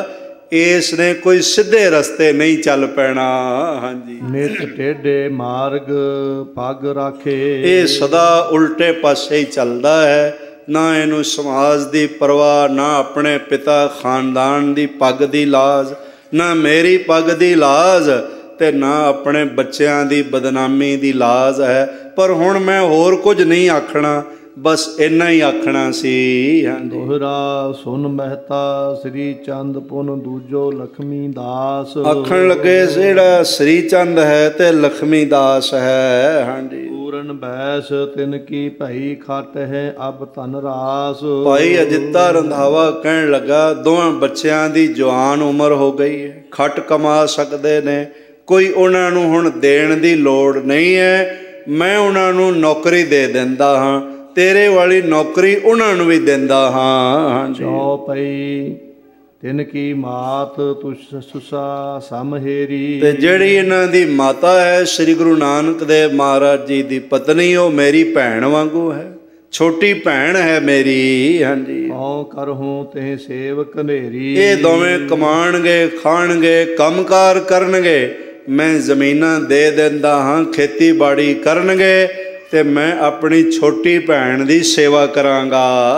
ਇਸ ਨੇ ਕੋਈ ਸਿੱਧੇ ਰਸਤੇ ਨਹੀਂ ਚੱਲ ਪੈਣਾ। ਹਾਂਜੀ, ਨਿਤ ਟੇਢੇ ਮਾਰਗ ਪੱਗ ਰਾਖੇ। ਇਹ ਸਦਾ ਉਲਟੇ ਪਾਸੇ ਹੀ ਚੱਲਦਾ ਹੈ, ਨਾ ਇਹਨੂੰ ਸਮਾਜ ਦੀ ਪਰਵਾਹ, ਨਾ ਆਪਣੇ ਪਿਤਾ ਖਾਨਦਾਨ ਦੀ ਪੱਗ ਦੀ ਲਾਜ, ਨਾ ਮੇਰੀ ਪੱਗ ਦੀ ਲਾਜ, ਅਤੇ ਨਾ ਆਪਣੇ ਬੱਚਿਆਂ ਦੀ ਬਦਨਾਮੀ ਦੀ ਲਾਜ ਹੈ। ਪਰ ਹੁਣ ਮੈਂ ਹੋਰ ਕੁਝ ਨਹੀਂ ਆਖਣਾ, ਬਸ ਇੰਨਾ ਹੀ ਆਖਣਾ ਸੀ। ਦੋਹਰਾ ਸੁਨ ਮਹਿਤਾ ਸ੍ਰੀ ਚੰਦ ਪੁਨ ਦੂਜੋ ਲਖਮੀ ਦਾਸ। ਆਖਣ ਲੱਗੇ ਜਿਹੜਾ ਸ੍ਰੀ ਚੰਦ ਹੈ ਤੇ ਲਖਮੀ ਦਾਸ ਹੈ। ਹਾਂਜੀ, ਪੂਰਨ ਬੈਸ ਤਿਨ ਕੀ ਭਈ ਖਟ ਹੈ ਅਬ ਧਨ ਰਾਸ। ਭਾਈ ਅਜਿੱਤਾ ਰੰਧਾਵਾ ਕਹਿਣ ਲੱਗਾ ਦੋਵਾਂ ਬੱਚਿਆਂ ਦੀ ਜਵਾਨ ਉਮਰ ਹੋ ਗਈ ਹੈ, ਖੱਟ ਕਮਾ ਸਕਦੇ ਨੇ, ਕੋਈ ਉਹਨਾਂ ਨੂੰ ਹੁਣ ਦੇਣ ਦੀ ਲੋੜ ਨਹੀਂ ਹੈ, ਮੈਂ ਉਹਨਾਂ ਨੂੰ ਨੌਕਰੀ ਦੇ ਦਿੰਦਾ ਹਾਂ, ਤੇਰੇ ਵਾਲੀ ਨੌਕਰੀ ਉਹਨਾਂ ਨੂੰ ਵੀ ਦਿੰਦਾ ਹਾਂ। ਚੌ ਪਈ ਤਿਨ ਕੀ ਮਾਤ ਤੁਸ ਸੁਸਾ ਸਮਹੇਰੀ। ਤੇ ਜਿਹੜੀ ਇਹਨਾਂ ਦੀ ਮਾਤਾ ਹੈ ਸ੍ਰੀ ਗੁਰੂ ਨਾਨਕ ਦੇਵ ਮਹਾਰਾਜ ਜੀ ਦੀ ਪਤਨੀ, ਉਹ ਮੇਰੀ ਭੈਣ ਵਾਂਗੂ ਹੈ, ਛੋਟੀ ਭੈਣ ਹੈ ਮੇਰੀ। ਹਾਂਜੀ, ਹਉ ਕਰਹੂੰ ਤੇ ਸੇਵਕ ਹਨੇਰੀ। ਇਹ ਦੋਵੇਂ ਕਮਾਣਗੇ, ਖਾਣਗੇ, ਕੰਮਕਾਰ ਕਰਨਗੇ, ਮੈਂ ਜ਼ਮੀਨਾਂ ਦੇ ਦਿੰਦਾ ਹਾਂ, ਖੇਤੀਬਾੜੀ ਕਰਨਗੇ, ਤੇ ਮੈਂ ਆਪਣੀ ਛੋਟੀ ਭੈਣ ਦੀ ਸੇਵਾ ਕਰਾਂਗਾ।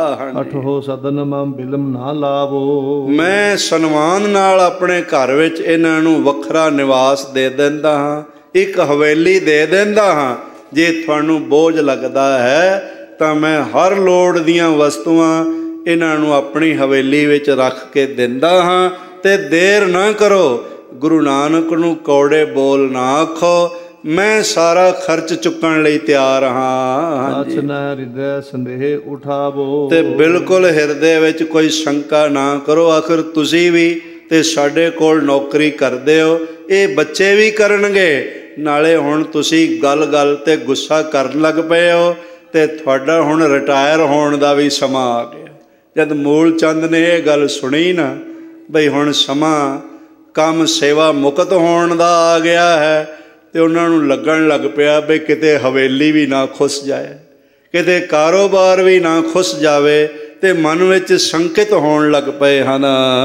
ਅਠੋ ਸਦਨ ਮਮ ਬਿਲਮ ਨਾ ਲਾਵੋ। ਮੈਂ ਸਨਮਾਨ ਨਾਲ ਆਪਣੇ ਘਰ ਵਿੱਚ ਇਹਨਾਂ ਨੂੰ ਵੱਖਰਾ ਨਿਵਾਸ ਦੇ ਦਿੰਦਾ ਹਾਂ, ਇੱਕ ਹਵੇਲੀ ਦੇ ਦਿੰਦਾ ਹਾਂ। ਜੇ ਤੁਹਾਨੂੰ ਬੋਝ ਲੱਗਦਾ ਹੈ ਤਾਂ ਮੈਂ ਹਰ ਲੋੜ ਦੀਆਂ ਵਸਤੂਆਂ ਇਹਨਾਂ ਨੂੰ ਆਪਣੀ ਹਵੇਲੀ ਵਿੱਚ ਰੱਖ ਕੇ ਦਿੰਦਾ ਹਾਂ। ਅਤੇ ਦੇਰ ਨਾ ਕਰੋ, ਗੁਰੂ ਨਾਨਕ ਨੂੰ ਕੌੜੇ ਬੋਲ ਨਾ ਆਖੋ, ਮੈਂ ਸਾਰਾ ਖਰਚ ਚੁੱਕਣ ਲਈ ਤਿਆਰ ਹਾਂ। ਹਿਰਦੈ ਸੰਦੇਹ ਉਠਾਵੋ। ਤੇ ਬਿਲਕੁਲ ਹਿਰਦੇ ਵਿੱਚ ਕੋਈ ਸ਼ੰਕਾ ਨਾ ਕਰੋ, ਆਖਰ ਤੁਸੀਂ ਵੀ ਤੇ ਸਾਡੇ ਕੋਲ ਨੌਕਰੀ ਕਰਦੇ ਹੋ, ਇਹ ਬੱਚੇ ਵੀ ਕਰਨਗੇ। ਨਾਲੇ ਹੁਣ ਤੁਸੀਂ ਗੱਲ ਗੱਲ 'ਤੇ ਗੁੱਸਾ ਕਰਨ ਲੱਗ ਪਏ ਹੋ, ਅਤੇ ਤੁਹਾਡਾ ਹੁਣ ਰਿਟਾਇਰ ਹੋਣ ਦਾ ਵੀ ਸਮਾਂ ਆ ਗਿਆ। ਜਦ ਮੂਲ ਚੰਦ ਨੇ ਇਹ ਗੱਲ ਸੁਣੀ ਨਾ, ਬਈ ਹੁਣ ਸਮਾਂ ਕੰਮ ਸੇਵਾ ਮੁਕਤ ਹੋਣ ਦਾ ਆ ਗਿਆ ਹੈ, ਅਤੇ ਉਹਨਾਂ ਨੂੰ ਲੱਗਣ ਲੱਗ ਪਿਆ ਵੀ ਕਿਤੇ ਹਵੇਲੀ ਵੀ ਨਾ ਖੁੱਸ ਜਾਏ, ਕਿਤੇ ਕਾਰੋਬਾਰ ਵੀ ਨਾ ਖੁੱਸ ਜਾਵੇ, ਅਤੇ ਮਨ ਵਿੱਚ ਸੰਕਿਤ ਹੋਣ ਲੱਗ ਪਏ ਹਨ।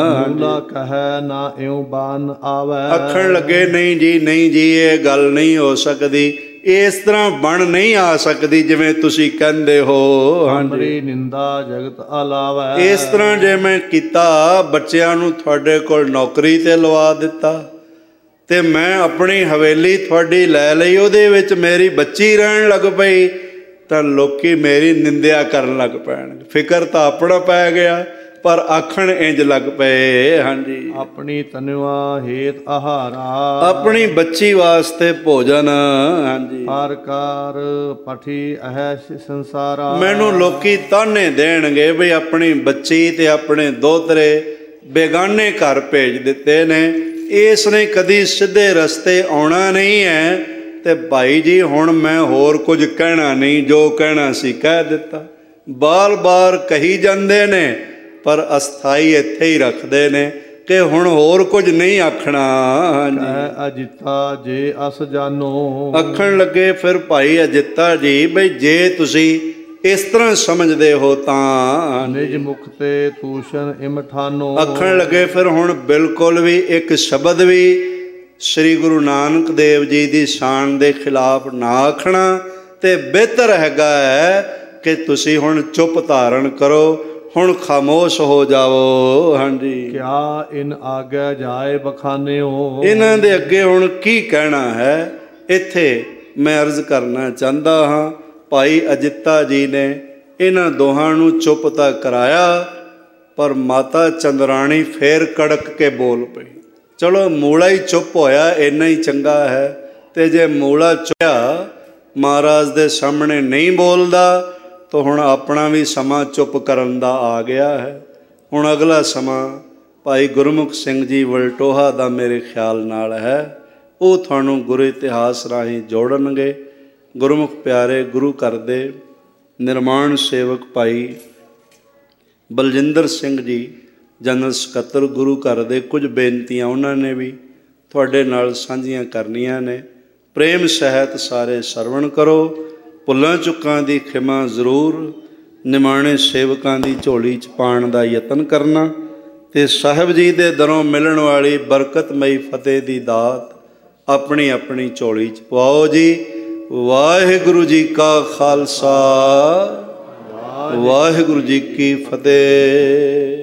ਕਹੈ ਨਾ ਇਉਂ ਬਾਨ ਆਵੈ। ਆਖਣ ਲੱਗੇ ਨਹੀਂ ਜੀ, ਨਹੀਂ ਜੀ, ਇਹ ਗੱਲ ਨਹੀਂ ਹੋ ਸਕਦੀ, ਇਸ ਤਰ੍ਹਾਂ ਬਣ ਨਹੀਂ ਆ ਸਕਦੀ ਜਿਵੇਂ ਤੁਸੀਂ ਕਹਿੰਦੇ ਹੋ। ਹਮਾਰੀ ਨਿੰਦਾ ਜਗਤ ਅਲਾਵੈ। ਇਸ ਤਰ੍ਹਾਂ ਜੇ ਮੈਂ ਕੀਤਾ, ਬੱਚਿਆਂ ਨੂੰ ਤੁਹਾਡੇ ਕੋਲ ਨੌਕਰੀ 'ਤੇ ਲਵਾ ਦਿੱਤਾ, ਅਤੇ ਮੈਂ ਆਪਣੀ ਹਵੇਲੀ ਤੁਹਾਡੀ ਲੈ ਲਈ, ਉਹਦੇ ਵਿੱਚ ਮੇਰੀ ਬੱਚੀ ਰਹਿਣ ਲੱਗ ਪਈ, ਤਾਂ ਲੋਕੀ ਮੇਰੀ ਨਿੰਦਿਆ ਕਰਨ ਲੱਗ ਪੈਣਗੇ। ਫਿਕਰ ਤਾਂ ਆਪਣਾ ਪੈ ਗਿਆ, ਪਰ ਆਖਣ ਇੰਜ ਲੱਗ ਪਏ। ਹਾਂਜੀ, ਆਪਣੀ ਤਨਵਾ ਹੇਤ ਆਹਾਰਾ, ਆਪਣੀ ਬੱਚੀ ਵਾਸਤੇ ਭੋਜਨ। ਹਾਂਜੀ, ਹਰ ਕਾਰ ਪਠੀ ਅਹੈ ਸੰਸਾਰਾ। ਮੈਨੂੰ ਲੋਕੀ ਤਾਨੇ ਦੇਣਗੇ ਵੀ ਆਪਣੀ ਬੱਚੀ ਤੇ ਆਪਣੇ ਦੋਤਰੇ ਬੇਗਾਨੇ ਘਰ ਭੇਜ ਦਿੱਤੇ ਨੇ, ਇਸ ਨੇ ਕਦੀ ਸਿੱਧੇ ਰਸਤੇ ਆਉਣਾ ਨਹੀਂ ਹੈ। ਤੇ ਭਾਈ ਜੀ ਹੁਣ ਮੈਂ ਹੋਰ ਕੁਝ ਕਹਿਣਾ ਨਹੀਂ, ਜੋ ਕਹਿਣਾ ਸੀ ਕਹਿ ਦਿੱਤਾ। ਬਾਰ ਬਾਰ ਕਹੀ ਜਾਂਦੇ ਨੇ ਪਰ ਅਸਥਾਈ ਇੱਥੇ ਹੀ ਰੱਖਦੇ ਨੇ ਕਿ ਹੁਣ ਹੋਰ ਕੁਝ ਨਹੀਂ ਆਖਣਾ। ਹਾਂਜੀ, ਅਜਿੱਤਾ ਜੇ ਅਸ ਜਾਨੋ, ਆਖਣ ਲੱਗੇ ਫਿਰ ਭਾਈ ਅਜਿੱਤਾ ਜੀ ਬਈ ਜੇ ਤੁਸੀਂ ਇਸ ਤਰ੍ਹਾਂ ਸਮਝਦੇ ਹੋ ਤਾਂ ਨਿਜ ਮੁਖ ਤੇ ਤੂਸ਼ਨ ਇਮਠਾਨੋ। ਆਖਣ ਲੱਗੇ ਫਿਰ ਹੁਣ ਬਿਲਕੁਲ ਵੀ ਇੱਕ ਸ਼ਬਦ ਵੀ ਸ੍ਰੀ ਗੁਰੂ ਨਾਨਕ ਦੇਵ ਜੀ ਦੀ ਸ਼ਾਨ ਦੇ ਖਿਲਾਫ ਨਾ ਆਖਣਾ, ਤੇ ਬਿਹਤਰ ਹੈਗਾ ਹੈ ਕਿ ਤੁਸੀਂ ਹੁਣ ਚੁੱਪ ਧਾਰਨ ਕਰੋ, ਹੁਣ ਖਾਮੋਸ਼ ਹੋ ਜਾਓ। ਹਾਂਜੀ, ਕਿਆ ਇਨ ਆਗੇ ਜਾਏ ਬਖਾਨਿਓ, ਇਹਨਾਂ ਦੇ ਅੱਗੇ ਹੁਣ ਕੀ ਕਹਿਣਾ ਹੈ। ਇੱਥੇ ਮੈਂ ਅਰਜ਼ ਕਰਨਾ ਚਾਹੁੰਦਾ ਹਾਂ, ਭਾਈ ਅਜਿੱਤਾ ਜੀ ਨੇ ਇਹਨਾਂ ਦੋਹਾਂ ਨੂੰ ਚੁੱਪ ਤਾਂ ਕਰਾਇਆ, ਪਰ ਮਾਤਾ ਚੰਦਰਾਣੀ ਫੇਰ ਕੜਕ ਕੇ ਬੋਲ ਪਈ। ਚਲੋ ਮੂਲਾ ਹੀ ਚੁੱਪ ਹੋਇਆ, ਇੰਨਾ ਹੀ ਚੰਗਾ ਹੈ। ਤੇ ਜੇ ਮੂਲਾ ਚੁੱਪਿਆ, ਮਹਾਰਾਜ ਦੇ ਸਾਹਮਣੇ ਨਹੀਂ ਬੋਲਦਾ, ਤਾਂ ਹੁਣ ਆਪਣਾ ਵੀ ਸਮਾਂ ਚੁੱਪ ਕਰਨ ਦਾ ਆ ਗਿਆ ਹੈ। ਹੁਣ ਅਗਲਾ ਸਮਾਂ ਭਾਈ ਗੁਰਮੁਖ ਸਿੰਘ ਜੀ ਵਲਟੋਹਾ ਦਾ ਮੇਰੇ ਖਿਆਲ ਨਾਲ ਹੈ, ਉਹ ਤੁਹਾਨੂੰ ਗੁਰੂ ਇਤਿਹਾਸ ਰਾਹੀਂ ਜੋੜਨਗੇ। ਗੁਰਮੁਖ ਪਿਆਰੇ ਗੁਰੂ ਘਰ ਦੇ ਨਿਰਮਾਣ ਸੇਵਕ ਭਾਈ ਬਲਜਿੰਦਰ ਸਿੰਘ ਜੀ ਜਨਰਲ ਸਕੱਤਰ ਗੁਰੂ ਘਰ ਦੇ, ਕੁਝ ਬੇਨਤੀਆਂ ਉਹਨਾਂ ਨੇ ਵੀ ਤੁਹਾਡੇ ਨਾਲ ਸਾਂਝੀਆਂ ਕਰਨੀਆਂ ਨੇ। ਪ੍ਰੇਮ ਸਹਿਤ ਸਾਰੇ ਸਰਵਣ ਕਰੋ। ਭੁੱਲਾਂ ਚੁੱਕਾਂ ਦੀ ਖਿਮਾ ਜ਼ਰੂਰ ਨਿਮਾਣੇ ਸੇਵਕਾਂ ਦੀ ਝੋਲੀ 'ਚ ਪਾਉਣ ਦਾ ਯਤਨ ਕਰਨਾ, ਤੇ ਸਾਹਿਬ ਜੀ ਦੇ ਦਰੋਂ ਮਿਲਣ ਵਾਲੀ ਬਰਕਤਮਈ ਫਤਿਹ ਦੀ ਦਾਤ ਆਪਣੀ ਆਪਣੀ ਝੋਲੀ 'ਚ ਪਵਾਓ ਜੀ। ਵਾਹਿਗੁਰੂ ਜੀ ਕਾ ਖਾਲਸਾ, ਵਾਹਿਗੁਰੂ ਜੀ ਕੀ ਫਤਿਹ।